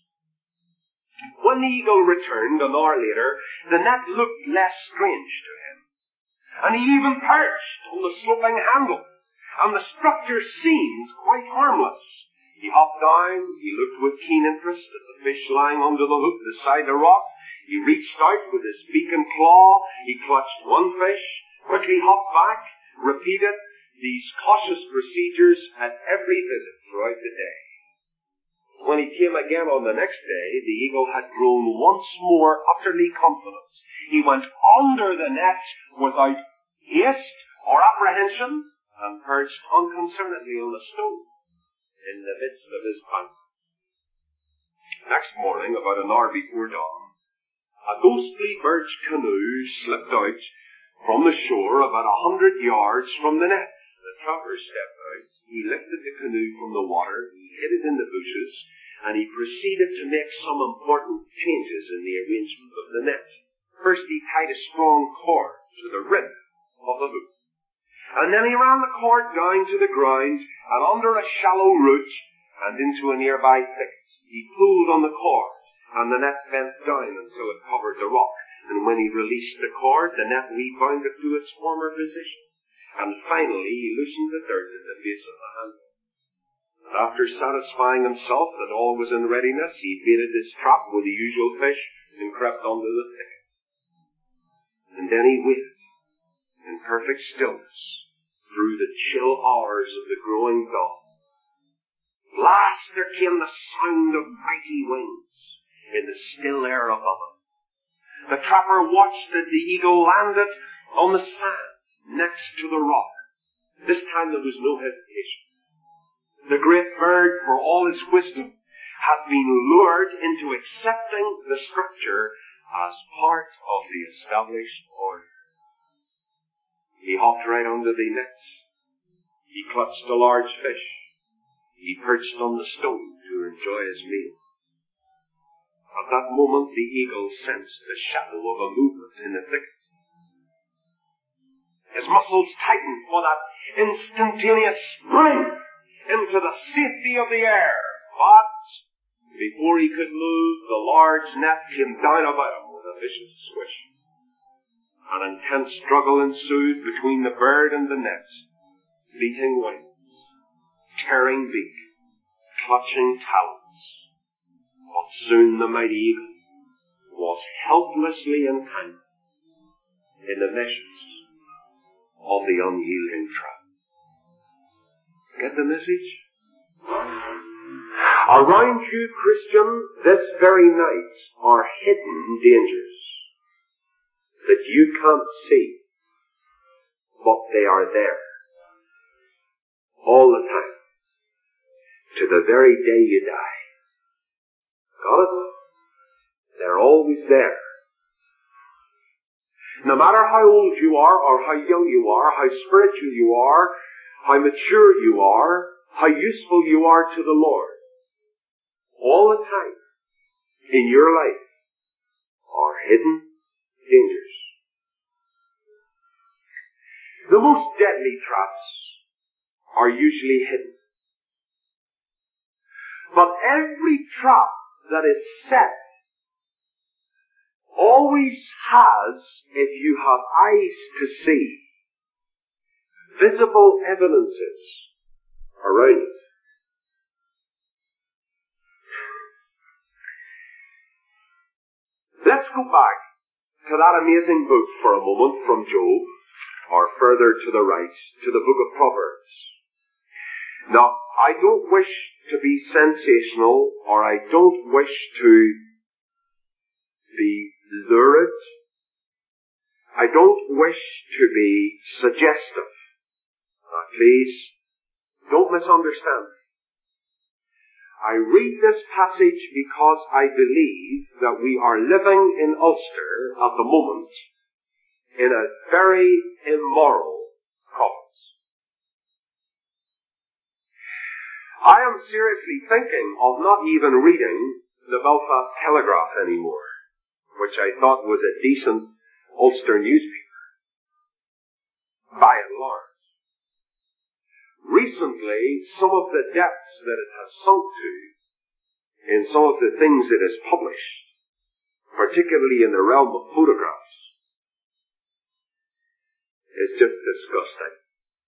When the eagle returned an hour later, the net looked less strange to him, and he even perched on the sloping handle, and the structure seemed quite harmless. He hopped down, he looked with keen interest at the fish lying under the hook beside the rock. He reached out with his beak and claw, he clutched one fish, quickly hopped back, repeated these cautious procedures at every visit throughout the day. When he came again on the next day, the eagle had grown once more utterly confident. He went under the net without haste or apprehension, and perched unconcernedly on the stone in the midst of his banquet. Next morning, about an hour before dawn, a ghostly birch canoe slipped out from the shore about a hundred yards from the net. The trapper stepped out. He lifted the canoe from the water, he hid it in the bushes, and he proceeded to make some important changes in the arrangement of the net. First, he tied a strong cord to the rib of the hook. And then he ran the cord down to the ground and under a shallow root and into a nearby thicket. He pulled on the cord, and the net bent down until it covered the rock. And when he released the cord, the net rebounded to its former position. And finally, he loosened the dirt at the base of the handle. And after satisfying himself that all was in readiness, he baited his trap with the usual fish and crept onto the thicket. And then he waited, in perfect stillness, through the chill hours of the growing dawn. Last there came the sound of mighty wings in the still air above him. The trapper watched as the eagle landed on the sand next to the rock. This time there was no hesitation. The great bird, for all his wisdom, had been lured into accepting the structure as part of the established order. He hopped right under the nets. He clutched a large fish. He perched on the stone to enjoy his meal. At that moment the eagle sensed the shadow of a movement in the thicket. His muscles tightened for that instantaneous spring into the safety of the air. But before he could move, the large net came down about him with a vicious swish. An intense struggle ensued between the bird and the net. Beating wings, tearing beak, clutching talons. But soon the mighty eagle was helplessly entangled in the meshes of the unyielding trap. Get the message? Around you, Christian, this very night are hidden dangers that you can't see, but they are there all the time, to the very day you die. Got it? They're always there. No matter how old you are, or how young you are, how spiritual you are, how mature you are, how useful you are to the Lord, all the time in your life are hidden dangers. The most deadly traps are usually hidden. But every trap that is set always has, if you have eyes to see, visible evidences around it. Let's go back to that amazing book for a moment from Job, or further to the right, to the book of Proverbs. Now, I don't wish to be sensational, or I don't wish to be lurid. I don't wish to be suggestive. Now, please, don't misunderstand. I read this passage because I believe that we are living in Ulster at the moment in a very immoral province. I am seriously thinking of not even reading the Belfast Telegraph anymore, which I thought was a decent Ulster newspaper, by and large. Recently, some of the depths that it has sunk to in some of the things it has published, particularly in the realm of photographs, is just disgusting.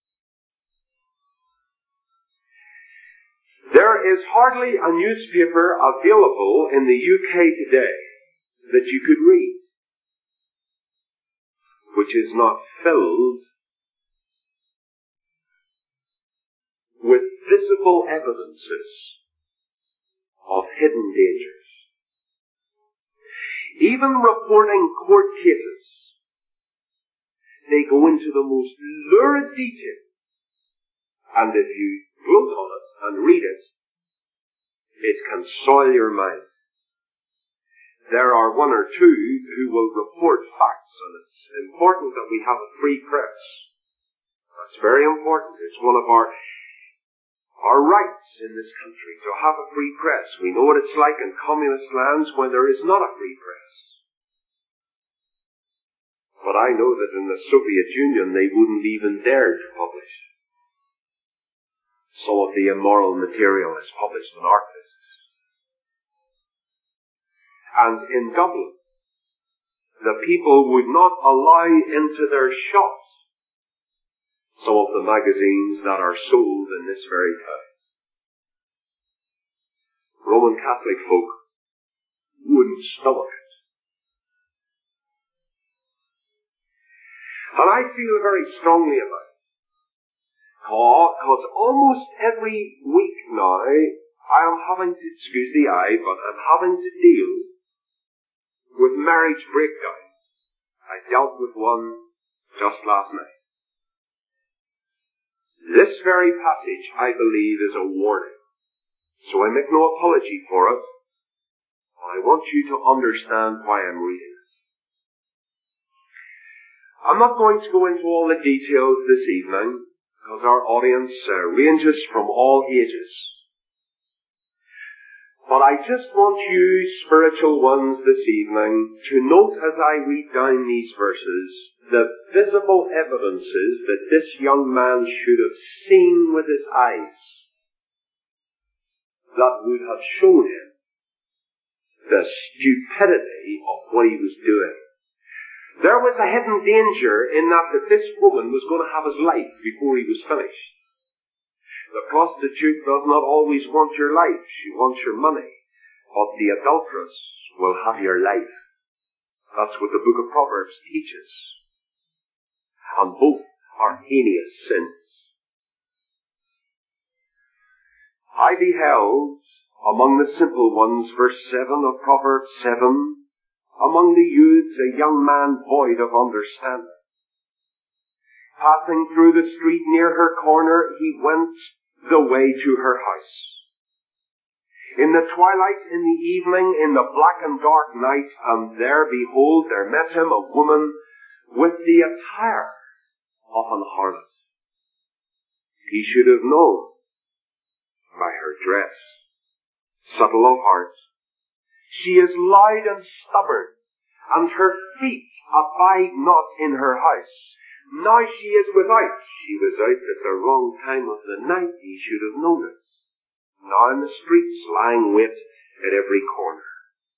There is hardly a newspaper available in the U K today that you could read which is not filled with visible evidences of hidden dangers. Even reporting court cases, they go into the most lurid detail, and if you gloat on it and read it, it can soil your mind. There are one or two who will report facts, and it's important that we have a free press. That's very important. It's one of our our rights in this country to have a free press. We know what it's like in communist lands when there is not a free press. But I know that in the Soviet Union they wouldn't even dare to publish. Some of the immoral material is published in art lists. And in Dublin, the people would not allow into their shops some of the magazines that are sold in this very town. Roman Catholic folk wouldn't stomach it. And I feel very strongly about it. Because almost every week now, I am having to, excuse the eye, but I'm having to deal with marriage breakdowns. I dealt with one just last night. This very passage, I believe, is a warning. So I make no apology for it. I want you to understand why I'm reading it. I'm not going to go into all the details this evening, because our audience uh, ranges from all ages. But I just want you spiritual ones this evening to note as I read down these verses the visible evidences that this young man should have seen with his eyes that would have shown him the stupidity of what he was doing. There was a hidden danger in that that this woman was going to have his life before he was finished. The prostitute does not always want your life. She wants your money. But the adulteress will have your life. That's what the book of Proverbs teaches. And both are heinous sins. I beheld among the simple ones, verse seven of Proverbs seven, among the youths a young man void of understanding. Passing through the street near her corner, he went the way to her house. In the twilight, in the evening, in the black and dark night, and there, behold, there met him a woman with the attire of an harlot. He should have known by her dress, subtle of heart. She is loud and stubborn, and her feet abide not in her house. Now she is without. She was out at the wrong time of the night. He should have known it. Now in the streets, lying wait at every corner.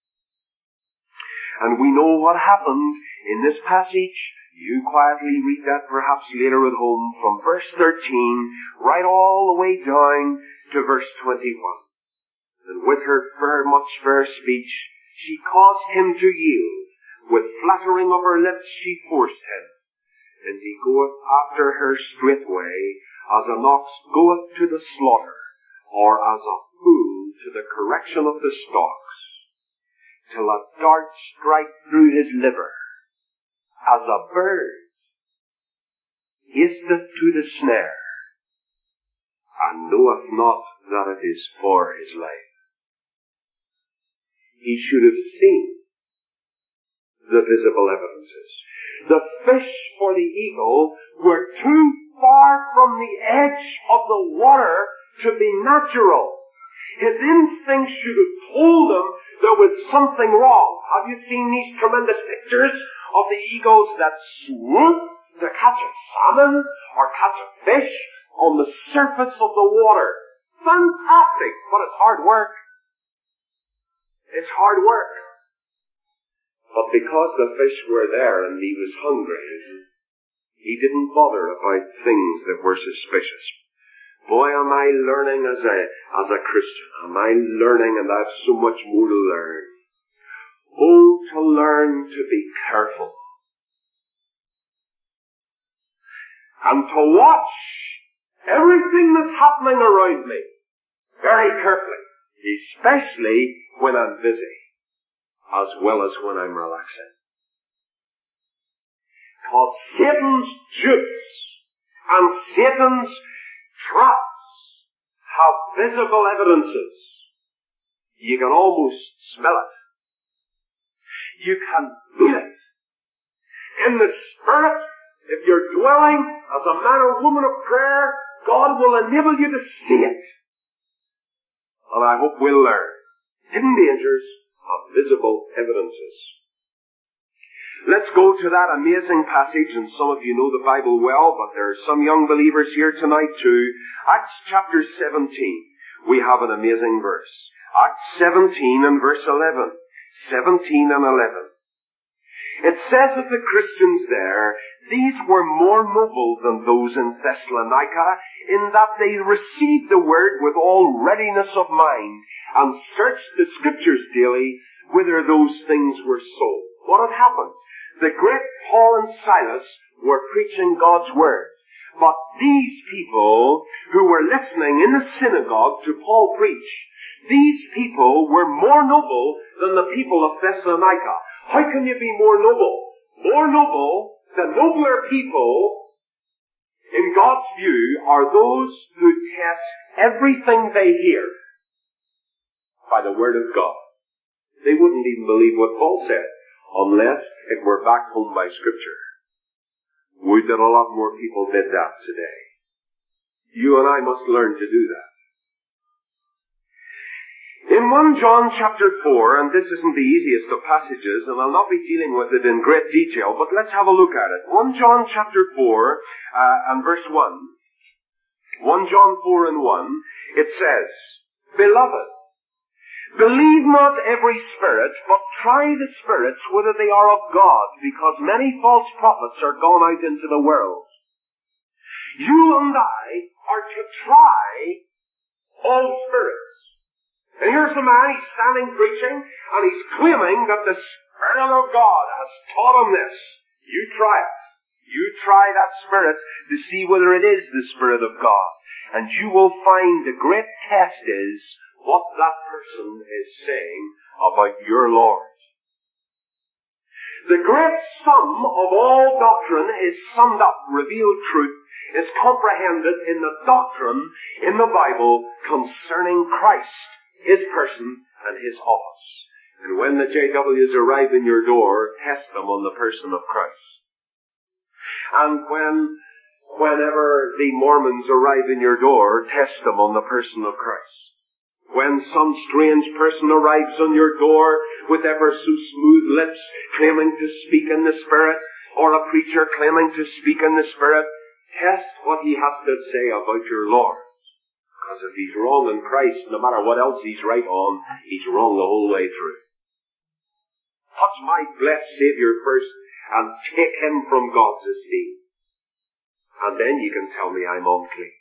And we know what happened in this passage. You quietly read that perhaps later at home from verse thirteen right all the way down to verse twenty-one. And with her fair, much fair speech, she caused him to yield. With flattering of her lips she forced him. And he goeth after her straightway, as an ox goeth to the slaughter, or as a fool to the correction of the stocks, till a dart strike through his liver, as a bird hasteth to the snare, and knoweth not that it is for his life. He should have seen the visible evidences. The fish for the eagle were too far from the edge of the water to be natural. His instincts should have told him there was something wrong. Have you seen these tremendous pictures of the eagles that swoop to catch a salmon or catch a fish on the surface of the water? Fantastic, but it's hard work. It's hard work. But because the fish were there and he was hungry, he didn't bother about things that were suspicious. Boy, am I learning as a, as a Christian. Am I learning, and I have so much more to learn. Oh, to learn to be careful. And to watch everything that's happening around me very carefully. Especially when I'm busy, as well as when I'm relaxing. Because Satan's dupes and Satan's traps have visible evidences. You can almost smell it. You can feel it. In the Spirit, if you're dwelling as a man or woman of prayer, God will enable you to see it. And I hope we'll learn hidden dangers of visible evidences. Let's go to that amazing passage, and some of you know the Bible well, but there are some young believers here tonight too. Acts chapter seventeen. We have an amazing verse. Acts seventeen and verse eleven. seventeen and eleven. It says of the Christians there, these were more noble than those in Thessalonica, in that they received the word with all readiness of mind, and searched the scriptures daily, whether those things were so. What had happened? The great Paul and Silas were preaching God's word. But these people who were listening in the synagogue to Paul preach, these people were more noble than the people of Thessalonica. How can you be more noble? More noble, the nobler people, in God's view, are those who test everything they hear by the word of God. They wouldn't even believe what Paul said unless it were backed home by Scripture. Would that a lot more people did that today. You and I must learn to do that. In First John chapter four, and this isn't the easiest of passages, and I'll not be dealing with it in great detail, but let's have a look at it. First John chapter four, uh, and verse one. First John four and one, it says, Beloved, believe not every spirit, but try the spirits whether they are of God, because many false prophets are gone out into the world. You and I are to try all spirits. And here's a man, he's standing preaching, and he's claiming that the Spirit of God has taught him this. You try it. You try that Spirit to see whether it is the Spirit of God. And you will find the great test is what that person is saying about your Lord. The great sum of all doctrine is summed up, revealed truth, is comprehended in the doctrine in the Bible concerning Christ, His person, and His office. And when the J Ws arrive in your door, test them on the person of Christ. And when, whenever the Mormons arrive in your door, test them on the person of Christ. When some strange person arrives on your door with ever so smooth lips, claiming to speak in the Spirit, or a preacher claiming to speak in the Spirit, test what he has to say about your Lord. Because if he's wrong in Christ, no matter what else he's right on, he's wrong the whole way through. Touch my blessed Savior first and take him from God's esteem. And then you can tell me I'm unclean.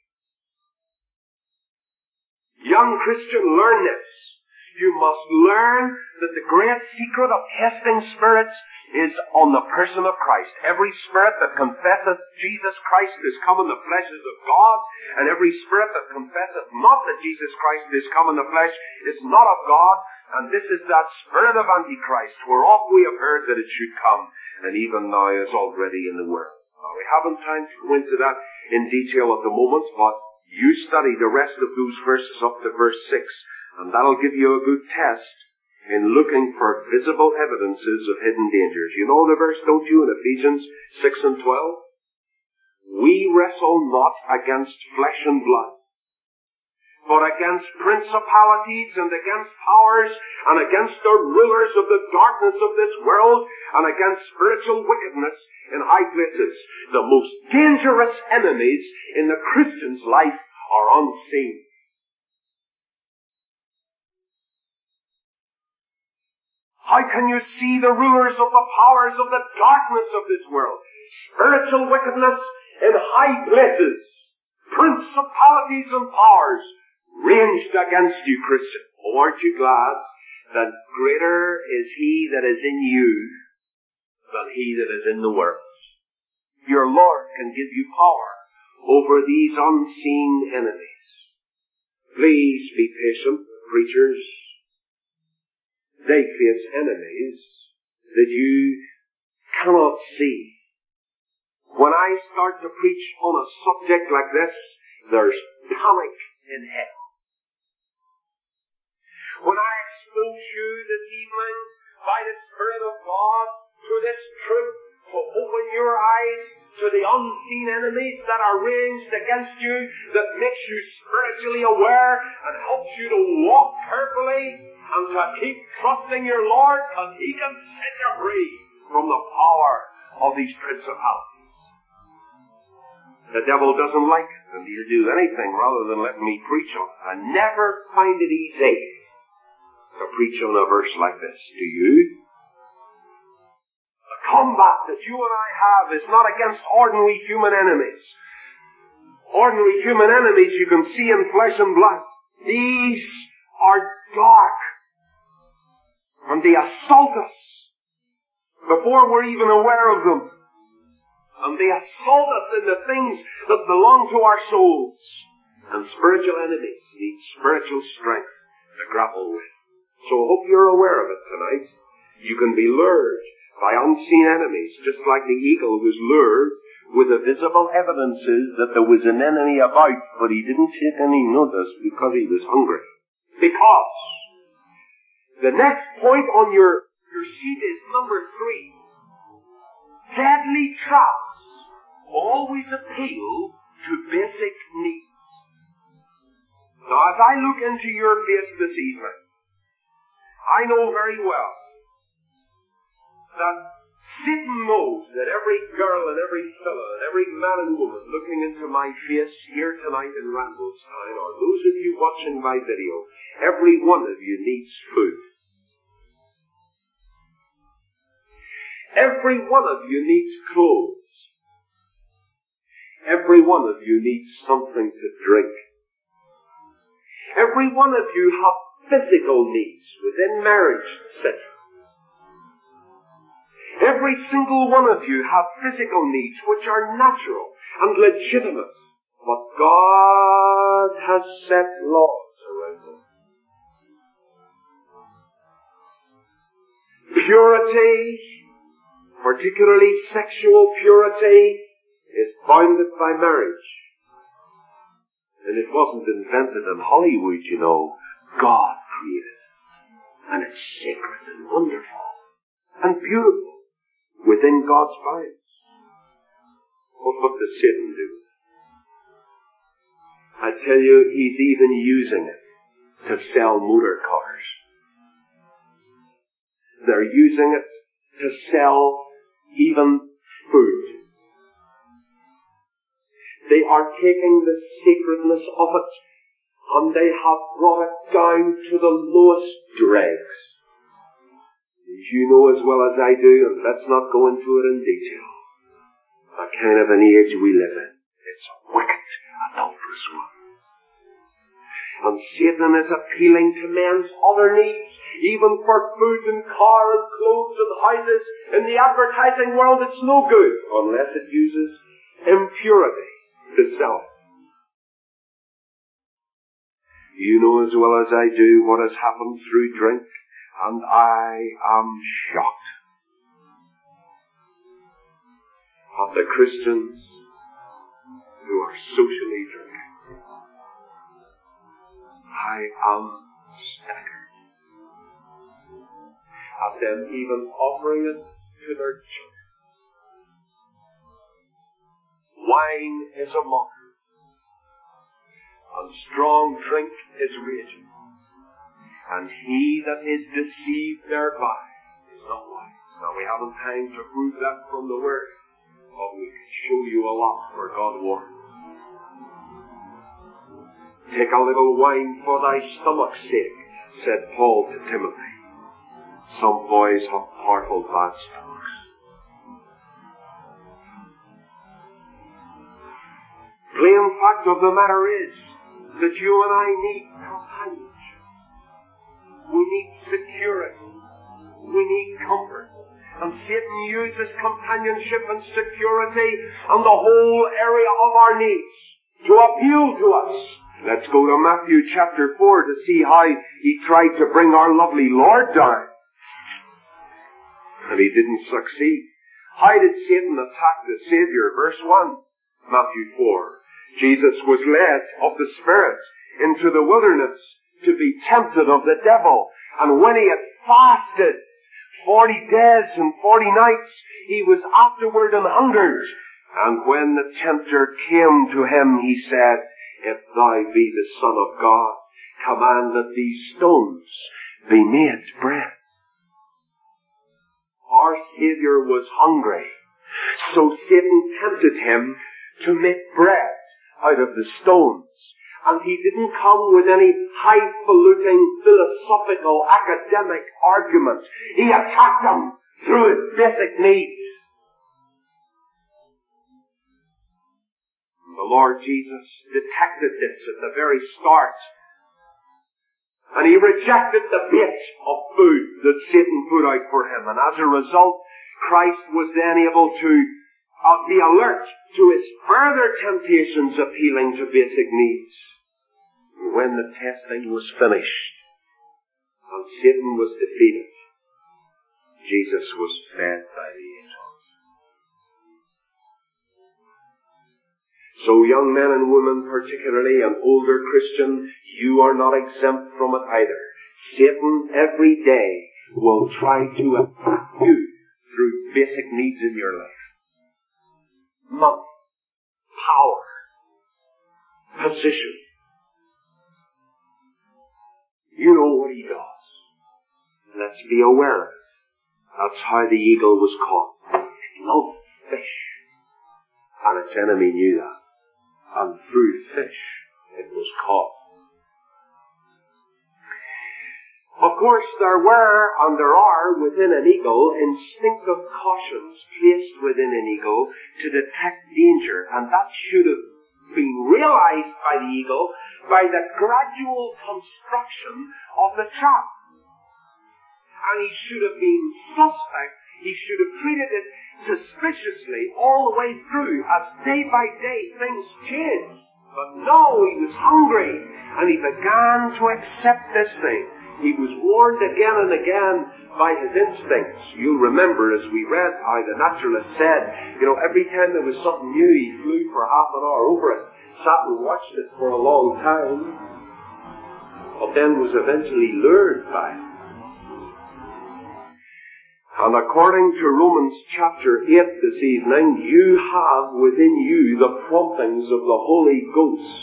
Young Christian, learn this. You must learn that the great secret of testing spirits is on the person of Christ. Every spirit that confesseth Jesus Christ is come in the flesh is of God, and every spirit that confesseth not that Jesus Christ is come in the flesh is not of God, and this is that spirit of Antichrist, whereof we have heard that it should come, and even now is already in the world. Now, we haven't time to go into that in detail at the moment, but you study the rest of those verses up to verse six, and that'll give you a good test in looking for visible evidences of hidden dangers. You know the verse, don't you, in Ephesians six and twelve? We wrestle not against flesh and blood, but against principalities and against powers and against the rulers of the darkness of this world and against spiritual wickedness in high places. The most dangerous enemies in the Christian's life are unseen. How can you see the rulers of the powers of the darkness of this world? Spiritual wickedness in high places. Principalities and powers ranged against you, Christian. Oh, aren't you glad that greater is He that is in you than he that is in the world? Your Lord can give you power over these unseen enemies. Please be patient, preachers. They face enemies that you cannot see. When I start to preach on a subject like this, there's panic in hell. When I expose you this evening by the Spirit of God to this truth, to open your eyes to the unseen enemies that are ranged against you, that makes you spiritually aware and helps you to walk carefully and to keep trusting your Lord, because He can set you free from the power of these principalities. The devil doesn't like it, and he'll do anything rather than let me preach on it. I never find it easy to preach on a verse like this. Do you? The combat that you and I have is not against ordinary human enemies. Ordinary human enemies you can see in flesh and blood. These are dark. And they assault us before we're even aware of them. And they assault us in the things that belong to our souls. And spiritual enemies need spiritual strength to grapple with. So I hope you're aware of it tonight. You can be lured by unseen enemies, just like the eagle was lured with the visible evidences that there was an enemy about, but he didn't take any notice because he was hungry. Because the next point on your, your sheet is number three. Deadly traps always appeal to basic needs. Now, as I look into your face this evening, I know very well that Satan knows that every girl and every fellow and every man and woman looking into my face here tonight in Randallstown, or those of you watching my video, every one of you needs food. Every one of you needs clothes. Every one of you needs something to drink. Every one of you have physical needs within marriage, et cetera. Every single one of you have physical needs which are natural and legitimate, but God has set laws around them. Purity, particularly sexual purity, is bounded by marriage. And it wasn't invented in Hollywood, you know. God created it. And it's sacred and wonderful and beautiful within God's bounds. But what does Satan do? I tell you, he's even using it to sell motor cars. They're using it to sell even food. They are taking the sacredness of it and they have brought it down to the lowest dregs. As you know as well as I do, and let's not go into it in detail, the kind of an age we live in. It's a wicked, adulterous one. And Satan is appealing to men's other needs, even for food and car and clothes and houses. In the advertising world, it's no good unless it uses impurity to sell it. You know as well as I do what has happened through drink, and I am shocked at the Christians who are socially drinking. I am staggered at them even offering it to their children. Wine is a mocker, and strong drink is raging, and he that is deceived thereby is not wise. Now, we haven't time to prove that from the Word, but we can show you a lot where God warns. Take a little wine for thy stomach's sake, said Paul to Timothy. Some boys have powerful bad stomachs. Plain fact of the matter is that you and I need companionship. We need security. We need comfort. And Satan uses companionship and security and the whole area of our needs to appeal to us. Let's go to Matthew chapter four to see how he tried to bring our lovely Lord down. And he didn't succeed. How did Satan attack the Savior? Verse one, Matthew four. Jesus was led of the Spirit into the wilderness to be tempted of the devil. And when he had fasted forty days and forty nights, he was afterward and hungered. And when the tempter came to him, he said, if thou be the Son of God, command that these stones be made bread. Our Savior was hungry, so Satan tempted him to make bread out of the stones. And he didn't come with any highfalutin, philosophical, academic arguments. He attacked him through his basic needs. The Lord Jesus detected this at the very start. And he rejected the bait of food that Satan put out for him. And as a result, Christ was then able to uh, be alert to his further temptations appealing to basic needs. And when the testing was finished and Satan was defeated, Jesus was fed by the angels. So young men and women particularly, and older Christian, you are not exempt from it either. Satan every day will try to attack you through basic needs in your life. Money, power, position. You know what he does. Let's be aware of it. That's how the eagle was caught. It loved fish. And its enemy knew that. And through fish, it was caught. Of course, there were and there are within an eagle instinctive cautions placed within an eagle to detect danger. And that should have been realized by the eagle by the gradual construction of the trap. And he should have been suspect. He should have treated it suspiciously all the way through as day by day things changed. But no, he was hungry and he began to accept this thing. He was warned again and again by his instincts. You'll remember as we read how the naturalist said, you know, every time there was something new he flew for half an hour over it, sat and watched it for a long time, but then was eventually lured by it. And according to Romans chapter eight this evening, you have within you the promptings of the Holy Ghost.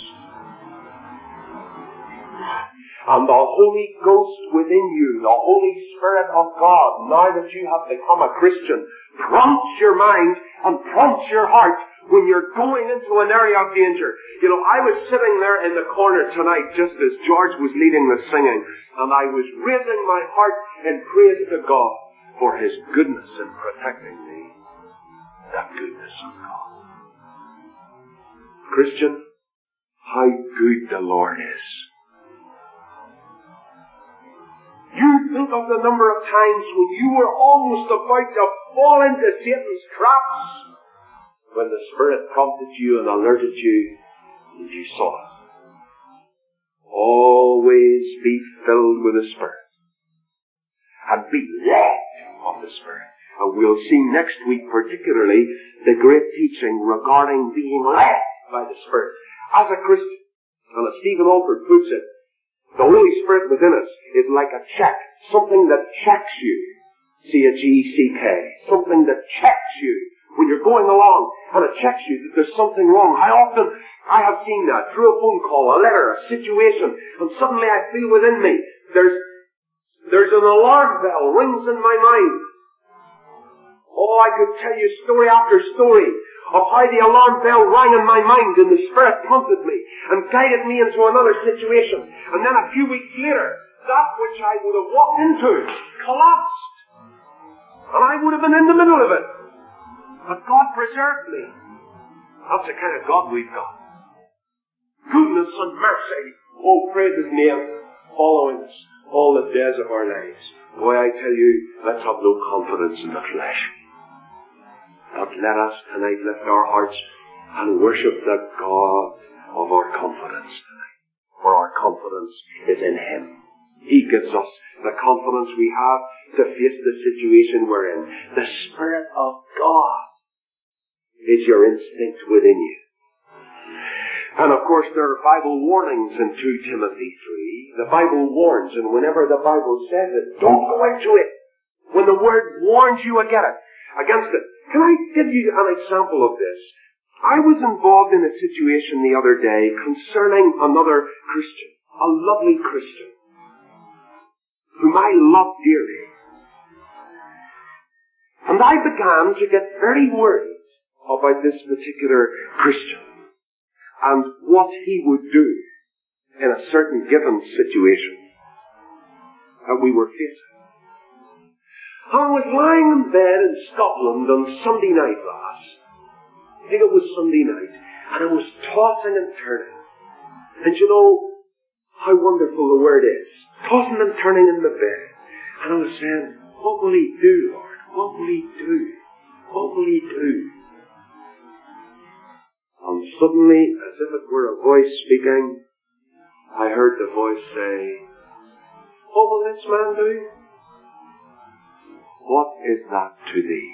And the Holy Ghost within you, the Holy Spirit of God, now that you have become a Christian, prompts your mind and prompts your heart when you're going into an area of danger. You know, I was sitting there in the corner tonight just as George was leading the singing, and I was raising my heart in praise to God for His goodness in protecting me. The goodness of God. Christian, how good the Lord is. You think of the number of times when you were almost about to fall into Satan's traps, when the Spirit prompted you and alerted you, and you saw it. Always be filled with the Spirit. And be led of the Spirit. And we'll see next week particularly the great teaching regarding being led by the Spirit. As a Christian, and as Stephen Alford puts it, the Holy Spirit within us is like a check. Something that checks you. C H E C K. Something that checks you. When you're going along and it checks you that there's something wrong. How often I have seen that through a phone call, a letter, a situation, and suddenly I feel within me there's there's an alarm bell rings in my mind. Oh, I could tell you story after story of how the alarm bell rang in my mind and the Spirit prompted me and guided me into another situation. And then a few weeks later, that which I would have walked into collapsed. And I would have been in the middle of it. But God preserved me. That's the kind of God we've got. Goodness and mercy. Oh, praise His name. Following us all the days of our lives. Boy, I tell you, let's have no confidence in the flesh. But let us tonight lift our hearts and worship the God of our confidence tonight. For our confidence is in Him. He gives us the confidence we have to face the situation we're in. The Spirit of God is your instinct within you. And of course there are Bible warnings in two Timothy three. The Bible warns, and whenever the Bible says it, don't go into it. When the Word warns you against it. against it. Can I give you an example of this? I was involved in a situation the other day concerning another Christian, a lovely Christian, whom I love dearly. And I began to get very worried about this particular Christian and what he would do in a certain given situation that we were facing. I was lying in bed in Scotland on Sunday night last. I think it was Sunday night. And I was tossing and turning. And you know how wonderful the word is. Tossing and turning in the bed. And I was saying, what will he do, Lord? What will he do? What will he do? And suddenly, as if it were a voice speaking, I heard the voice say, what will this man do? What is that to thee?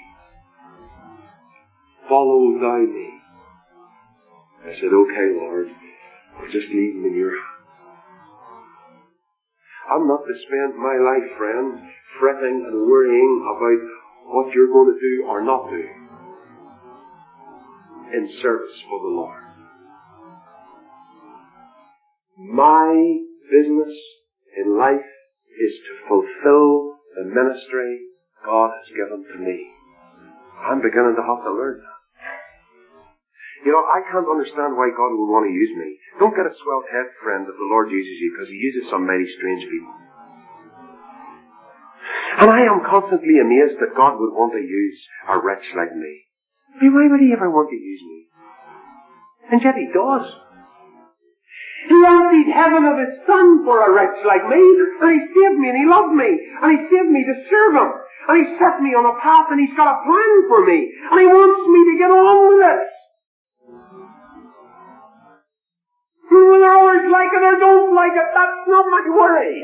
Follow thou me. I said, okay, Lord, I'll just leave him in your hands. I'm not to spend my life, friend, fretting and worrying about what you're going to do or not do in service for the Lord. My business in life is to fulfill the ministry God has given to me. I'm beginning to have to learn that. You know, I can't understand why God would want to use me. Don't get a swelled head, friend, if the Lord uses you, because He uses some mighty strange people. And I am constantly amazed that God would want to use a wretch like me. I mean, why would He ever want to use me? And yet He does. He emptied heaven of His Son for a wretch like me, and He saved me, and He loved me, and He saved me to serve Him, and He set me on a path, and He's got a plan for me, and He wants me to get on with it. Whether others like it or don't like it, that's not my worry.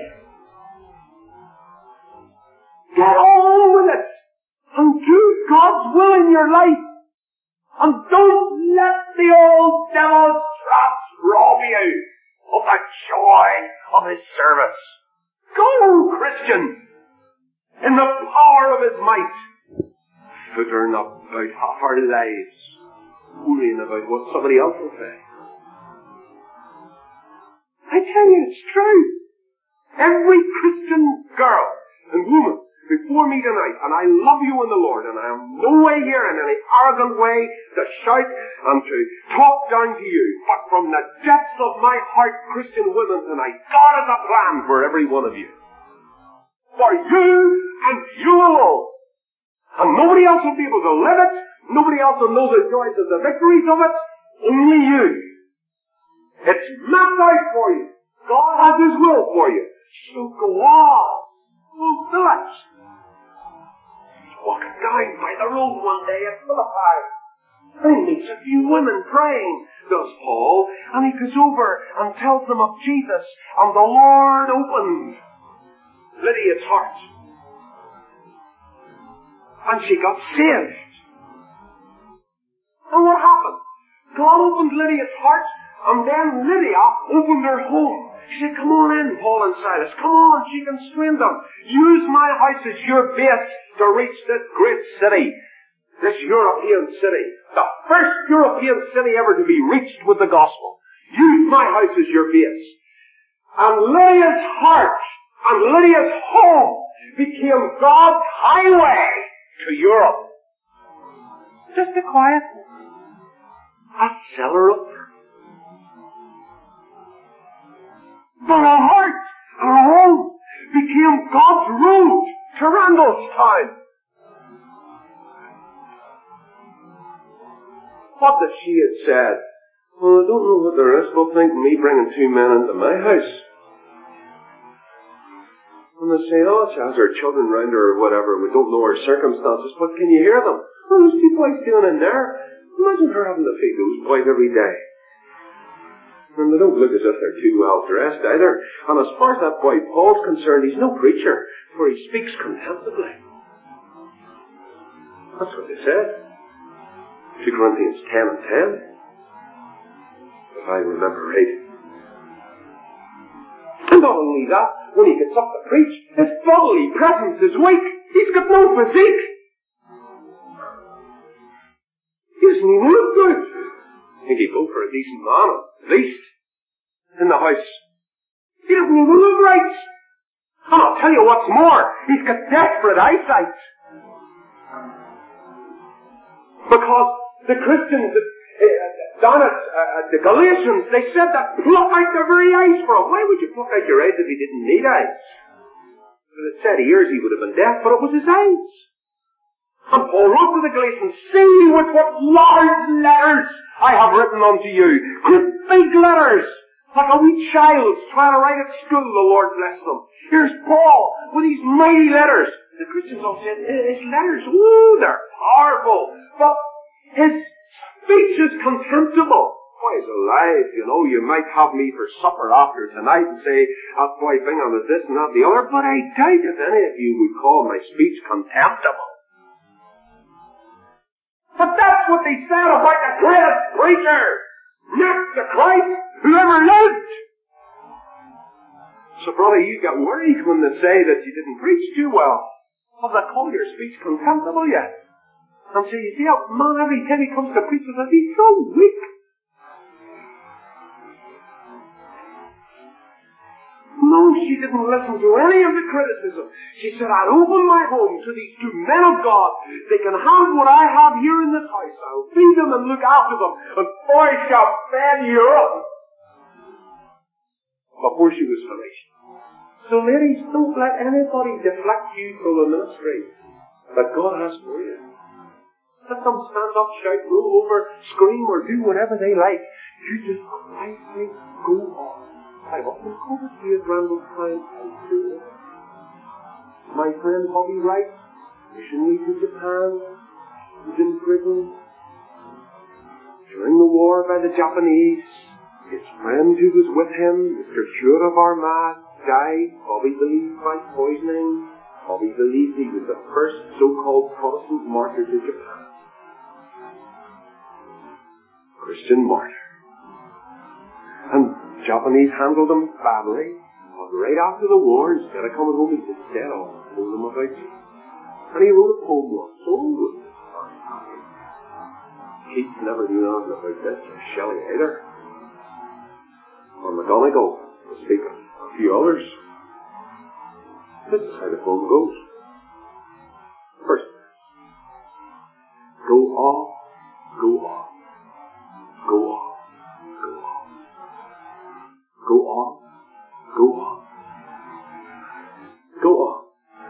Get on with it, and do God's will in your life, and don't let the old devil's traps rob you of the joy of his service. Go, Christian, in the power of his might. Footering up about half our lives, worrying about what somebody else will say. I tell you, it's true. Every Christian girl and woman before me tonight, and I love you in the Lord, and I am no way here in any arrogant way to shout and to talk down to you, but from the depths of my heart, Christian women tonight, God has a plan for every one of you. For you and you alone. And nobody else will be able to live it, nobody else will know the joys and the victories of it, only you. It's mapped out for you. God has His will for you. So go on. Fulfill it. Walking down by the road one day at Philippi, and he meets a few women praying, does Paul, and he goes over and tells them of Jesus, and the Lord opened Lydia's heart. And she got saved. And what happened? God opened Lydia's heart, and then Lydia opened her home. She said, come on in, Paul and Silas. Come on, she can swim them. Use my house as your base to reach this great city. This European city. The first European city ever to be reached with the gospel. Use my house as your base. And Lydia's heart and Lydia's home became God's highway to Europe. Just a quiet, a cellar of But her heart, her home, became God's road to Randallstown. What if she had said, well, I don't know what the rest will think of me bringing two men into my house. And they say, oh, she has her children round her or whatever, we don't know her circumstances, but can you hear them? What are those two boys doing in there? Imagine her having to feed those boys every day. And they don't look as if they're too well dressed either. And as far as that boy Paul's concerned, he's no preacher, for he speaks contemptibly. That's what they said. two Corinthians ten and ten. If I remember right. And not only that, when he gets up to preach, his bodily presence is weak. He's got no physique. people for a decent man, at least, in the house. He doesn't even look right. And I'll tell you what's more, he's got desperate eyesight. Because the Christians uh, down at uh, the Galatians, they said that pluck out their very eyes for him. Why would you pluck out your eyes if he didn't need eyes? If it said ears, he would have been deaf, but it was his eyes. And Paul wrote to the Galatians, see with what large letters I have written unto you. Great big letters. Like a wee child trying to write at school, the Lord bless them. Here's Paul with these mighty letters. The Christians all said, his letters, ooh, they're powerful. But his speech is contemptible. Why, he's alive, you know. You might have me for supper after tonight and say, that's why Bingham is this and that the other. But I doubt if any of you would call my speech contemptible. But that's what they said about the greatest preacher next to Christ who ever lived. So brother, you got worried when they say that you didn't preach too well. Have they called your speech contemptible yet? And so you see how man every time he comes to preach says he's so weak. No, she didn't listen to any of the criticism. She said, I'll open my home to these two men of God. They can have what I have here in this house. I'll feed them and look after them. And boy shall fed you up. Before she was finished. So ladies, don't let anybody deflect you from the ministry that God has for you. Let them stand up, shout, roll over, scream, or do whatever they like. You just quietly go on. I've often quoted to you at Randall Klein. My friend Bobby Wright, missionary to Japan, was in prison during the war by the Japanese. His friend who was with him, Mister Cure of Armagh, died. Bobby believed by poisoning. Bobby believed he was the first so-called Protestant martyr to Japan. Christian martyr. And Japanese handled him badly. But right after the war, instead of coming home, he said, dead on, told him about you. And he wrote a poem once. So good. Keats never knew anything about this, or Shelley either. Or McGonagall, to speak of a few others. This is how the poem goes. First, go off, go off, go off, go off. Go on, go on, go on,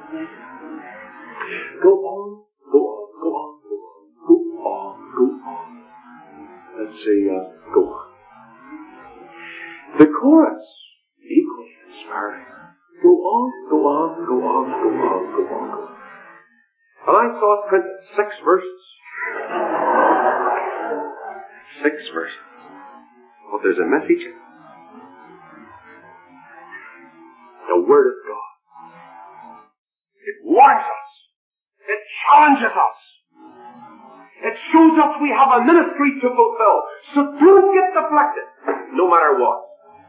go on, go on, go on, go on, go on. Let's say, uh, go on. The chorus, equally inspiring. Go on, go on, go on, go on, go on, go on. And I saw it printed six verses. Six verses. But there's a message in it. The Word of God. It warns us. It challenges us. It shows us we have a ministry to fulfill. So don't get deflected, no matter what.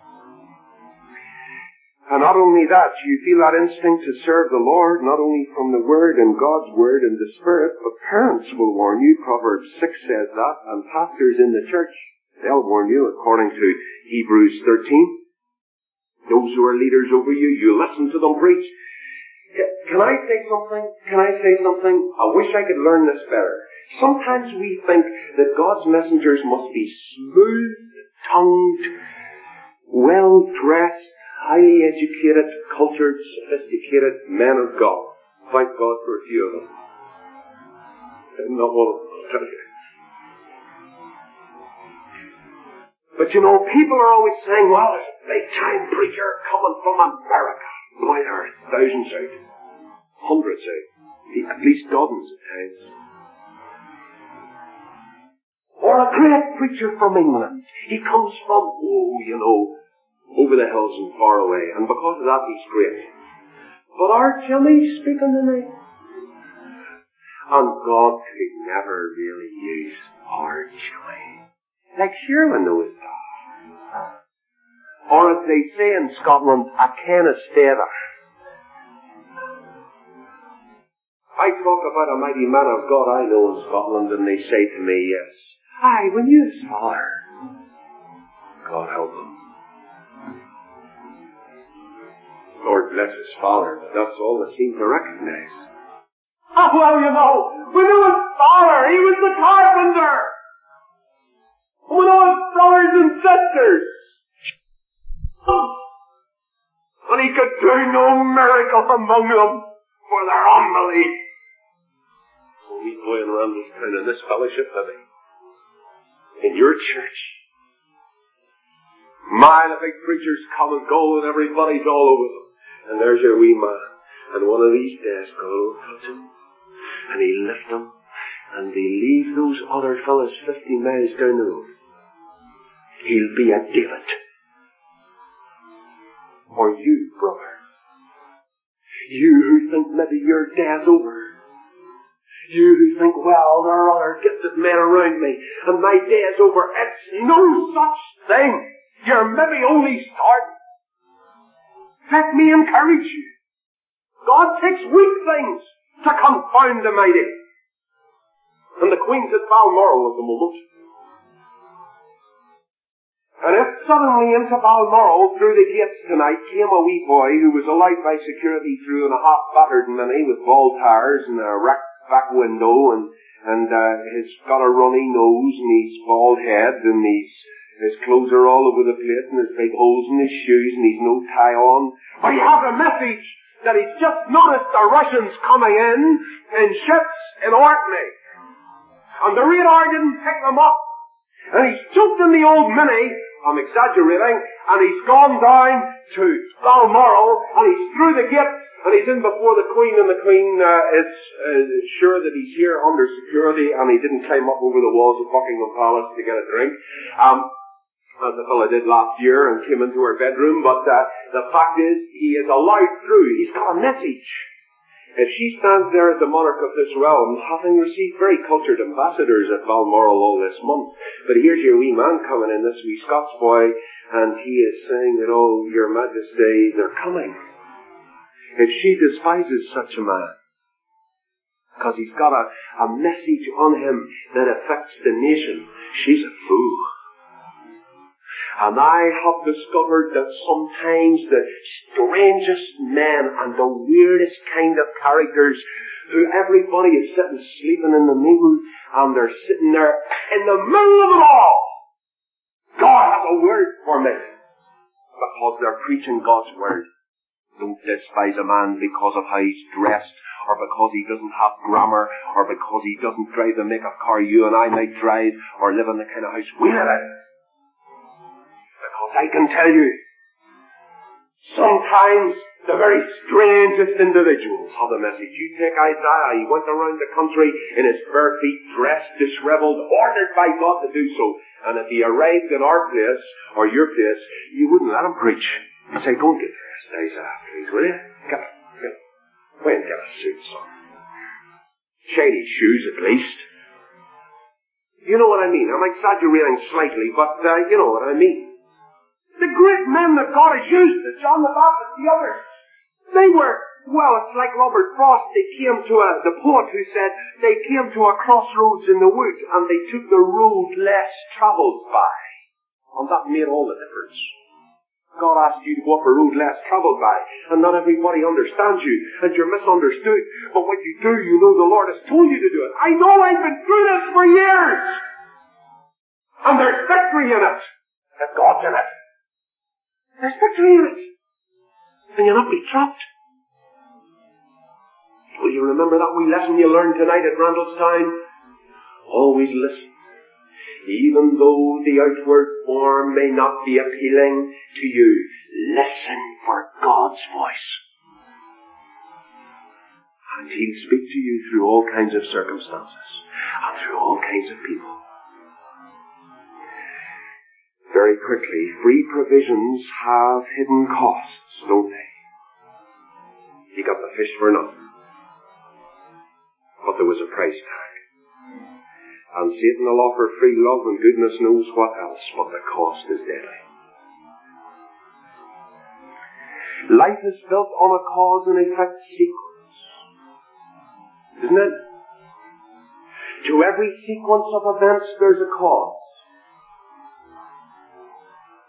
And not only that, you feel that instinct to serve the Lord, not only from the Word and God's Word and the Spirit, but parents will warn you. Proverbs six says that, and pastors in the church, they'll warn you according to Hebrews thirteen. Those who are leaders over you, you listen to them preach. Can I say something? Can I say something? I wish I could learn this better. Sometimes we think that God's messengers must be smooth-tongued, well-dressed, highly educated, cultured, sophisticated men of God. Thank God for a few of them. I'm not one of them, I'll tell you. But you know, people are always saying, well, there's a big-time preacher coming from America. Boy, there are thousands out. Hundreds out. At least dozens at times. Or a great preacher from England. He comes from, oh, you know, over the hills and far away. And because of that, he's great. But our Jimmy's speaking tonight. And God could never really use our Jimmy. Like Sherwin knows that. Or as they say in Scotland, a Canis feather. I talk about a mighty man of God I know in Scotland, and they say to me, yes, aye, when you was father, God help him. Lord bless his father, but that's all they seem to recognize. Oh, well, you know, we knew his father. He was the carpenter. We know his brothers and sisters. And he could do no miracle among them for their unbelief. Well, we boy and Randallstown in this fellowship, maybe. In your church. My, the big preachers come and go and everybody's all over them. And there's your wee man. And one of these days, God will touch him. And he'll lift him. And he'll leave those other fellas fifty miles down the road. He'll be a David. Or you, brother. You who think maybe your day's over. You who think, well, there are other gifted men around me, and my day's over. It's no such thing. You're maybe only starting. Let me encourage you. God takes weak things to confound the mighty. And the Queen's at Balmoral at the moment. And if suddenly into Balmoral through the gates tonight came a wee boy who was allowed by security through in a half-battered mini with bald tires and a wrecked back window, and and uh, he's got a runny nose and he's bald head and he's his clothes are all over the place and there's big holes in his shoes and he's no tie on. But he has a message that he's just noticed the Russians coming in in ships in Orkney. And the radar didn't pick them up. And he's jumped in the old mini, I'm exaggerating, and he's gone down to Balmoral and he's through the gate and he's in before the Queen, and the Queen uh, is uh, sure that he's here under security and he didn't climb up over the walls of Buckingham Palace to get a drink. Um, as the fellow did last year and came into her bedroom, but uh, the fact is, he is allowed through. He's got a message. If she stands there as the monarch of this realm, having received very cultured ambassadors at Balmoral all this month, but here's your wee man coming in, this wee Scots boy, and he is saying, you know, Your Majesty, they're coming. If she despises such a man, because he's got a, a message on him that affects the nation, she's a fool. And I have discovered that sometimes the strangest men and the weirdest kind of characters who everybody is sitting sleeping in the middle and they're sitting there in the middle of it all. God has a word for me because they're preaching God's word. Don't despise a man because of how he's dressed or because he doesn't have grammar or because he doesn't drive the make of car you and I might drive or live in the kind of house we live in. I can tell you, sometimes the very strangest individuals have a message. You take Isaiah, he went around the country in his bare feet, dressed, disheveled, ordered by God to do so. And if he arrived in our place, or your place, you wouldn't let him preach. You'd say, go and get dressed, Isaiah, please, will you? Get up, get up. Go and get a suit, son. Shiny shoes, at least. You know what I mean? I'm exaggerating slightly, but uh, you know what I mean. The great men that God has used, the John the Baptist, the others, they were, well, it's like Robert Frost. They came to a, the poet who said, they came to a crossroads in the wood and they took the road less travelled by. And that made all the difference. God asked you to go up a road less travelled by, and not everybody understands you, and you're misunderstood. But when you do, you know the Lord has told you to do it. I know I've been through this for years! And there's victory in it. If God's in it. There's victory in it. And you'll not be trapped. Will you remember that wee lesson you learned tonight at Randallstown? Always listen. Even though the outward form may not be appealing to you, listen for God's voice. And He'll speak to you through all kinds of circumstances and through all kinds of people. Very quickly, free provisions have hidden costs, don't they? You got the fish for nothing. But there was a price tag. And Satan will offer free love and goodness knows what else, but the cost is deadly. Life is built on a cause and effect sequence. Isn't it? To every sequence of events there's a cause.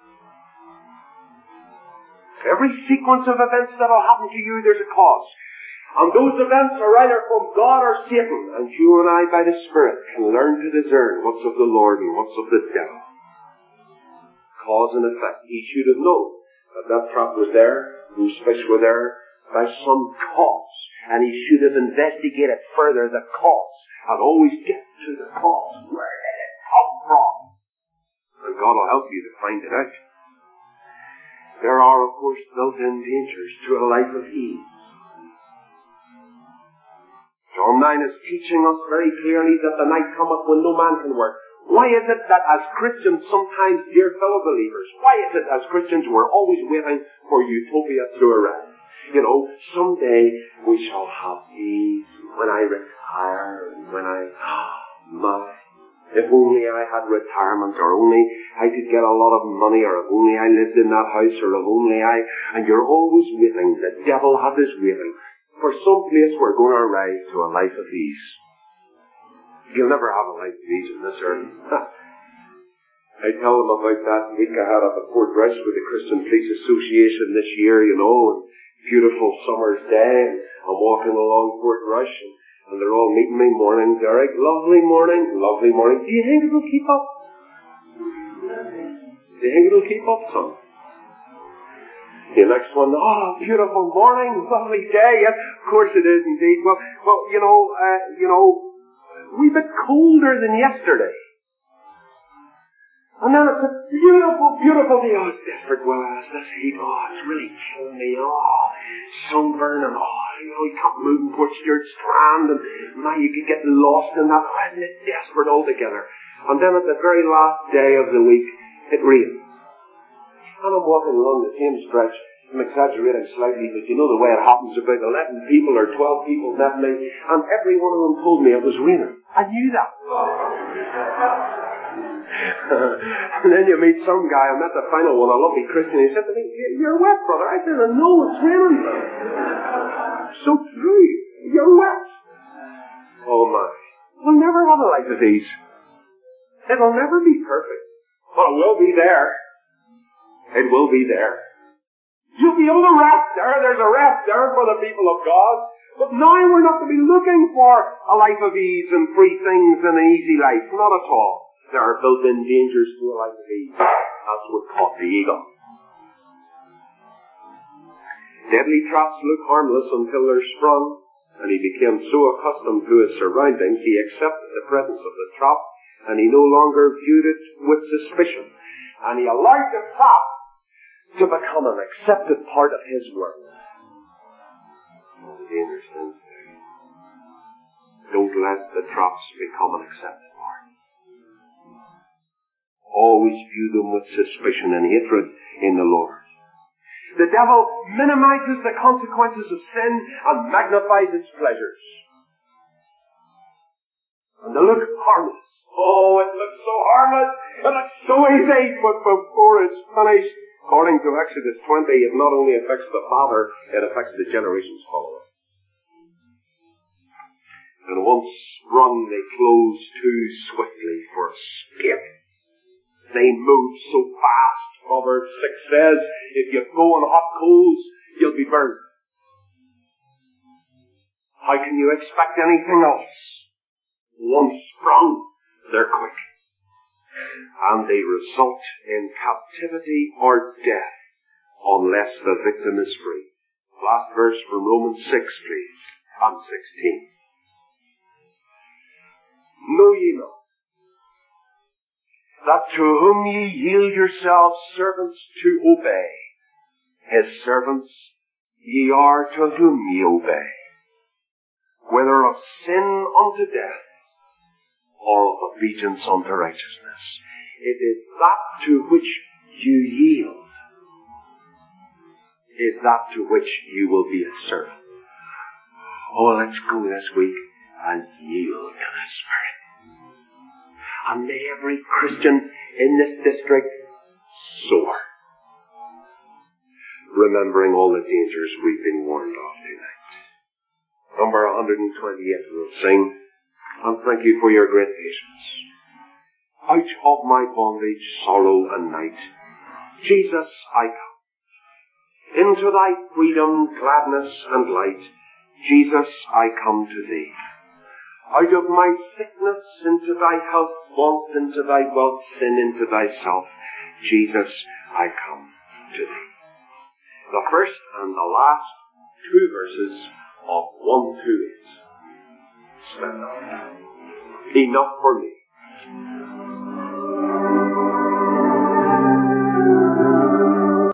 Every sequence of events that will happen to you, there's a cause. And those events are either from God or Satan. And you and I, by the Spirit, can learn to discern what's of the Lord and what's of the devil. Cause and effect. He should have known that that trap was there, those fish were there, by some cause. And he should have investigated further the cause. And always get to the cause. Where did it come from? And God will help you to find it out. There are, of course, built-in dangers to a life of ease. John nine is teaching us very clearly that the night cometh when no man can work. Why is it that as Christians, sometimes, dear fellow believers, why is it as Christians we're always waiting for utopia to arrive? You know, someday we shall have ease when I retire, and when I, my, if only I had retirement, or only I could get a lot of money, or if only I lived in that house, or if only I, and you're always waiting, the devil has his waiting, for some place we're going to arrive to a life of ease. You'll never have a life of ease on this earth. I tell them about that week I had up at Port Rush with the Christian Police Association this year, you know, and beautiful summer's day, and I'm walking along Port Rush, and, and they're all meeting me, morning, Derek, lovely morning, lovely morning. Do you think it'll keep up? Do you think it'll keep up, son? The next one, oh, beautiful morning, lovely day. Yes, of course it is indeed. Well, well, you know, uh, you know, we're a bit colder than yesterday. And then it's a beautiful, beautiful day. Oh, it's desperate. Well, it's this heat. Oh, it's really killing me. Oh, sunburn and oh, you know, you can't move in Port Stewart Strand, and now you could get lost in that. Oh, isn't it desperate altogether? And then at the very last day of the week, it rains. And I'm walking along the same stretch. I'm exaggerating slightly, but you know the way it happens. About eleven people or twelve people met me, and every one of them told me it was raining. I knew that. And then you meet some guy, I met the final one, a lovely Christian, he said to me, "You're wet, brother." I said, "No, it's raining." So true. You're wet. Oh my. We'll never have a life of ease. It'll never be perfect. But it will be there. It will be there. You'll be able to rest there. There's a rest there for the people of God. But now we're not to be looking for a life of ease and free things and an easy life. Not at all. There are built-in dangers to a life of ease. That's what caught the eagle. Deadly traps look harmless until they're sprung, and he became so accustomed to his surroundings, he accepted the presence of the trap, and he no longer viewed it with suspicion. And he allowed the trap to become an accepted part of his world. Oh, the dangerous things there. Don't let the traps become an accepted part. Always view them with suspicion and hatred in the Lord. The devil minimizes the consequences of sin and magnifies its pleasures. And they look harmless. Oh, it looks so harmless. It looks so easy. But before it's finished, according to Exodus twenty, it not only affects the father, it affects the generations following. And once sprung, they close too swiftly for escape. They move so fast. Proverbs six says, if you go on hot coals, you'll be burned. How can you expect anything else? Once sprung, they're quick. And they result in captivity or death unless the victim is free. Last verse from Romans six, please, and sixteen. Know ye not that to whom ye yield yourselves servants to obey, his servants ye are to whom ye obey, whether of sin unto death, or of obedience unto righteousness. It is that to which you yield, is that to which you will be a servant. Oh, let's go this week and yield to the Spirit. And may every Christian in this district soar, remembering all the dangers we've been warned of tonight. Number one hundred twenty-eight we'll sing, and thank you for your great patience. Out of my bondage, sorrow and night, Jesus, I come. into thy freedom, gladness, and light. Jesus, I come to thee. Out of my sickness into thy health, want into thy wealth, sin into thyself. Jesus, I come to thee. The first and the last two verses of one to eight. Stand up. Enough for me.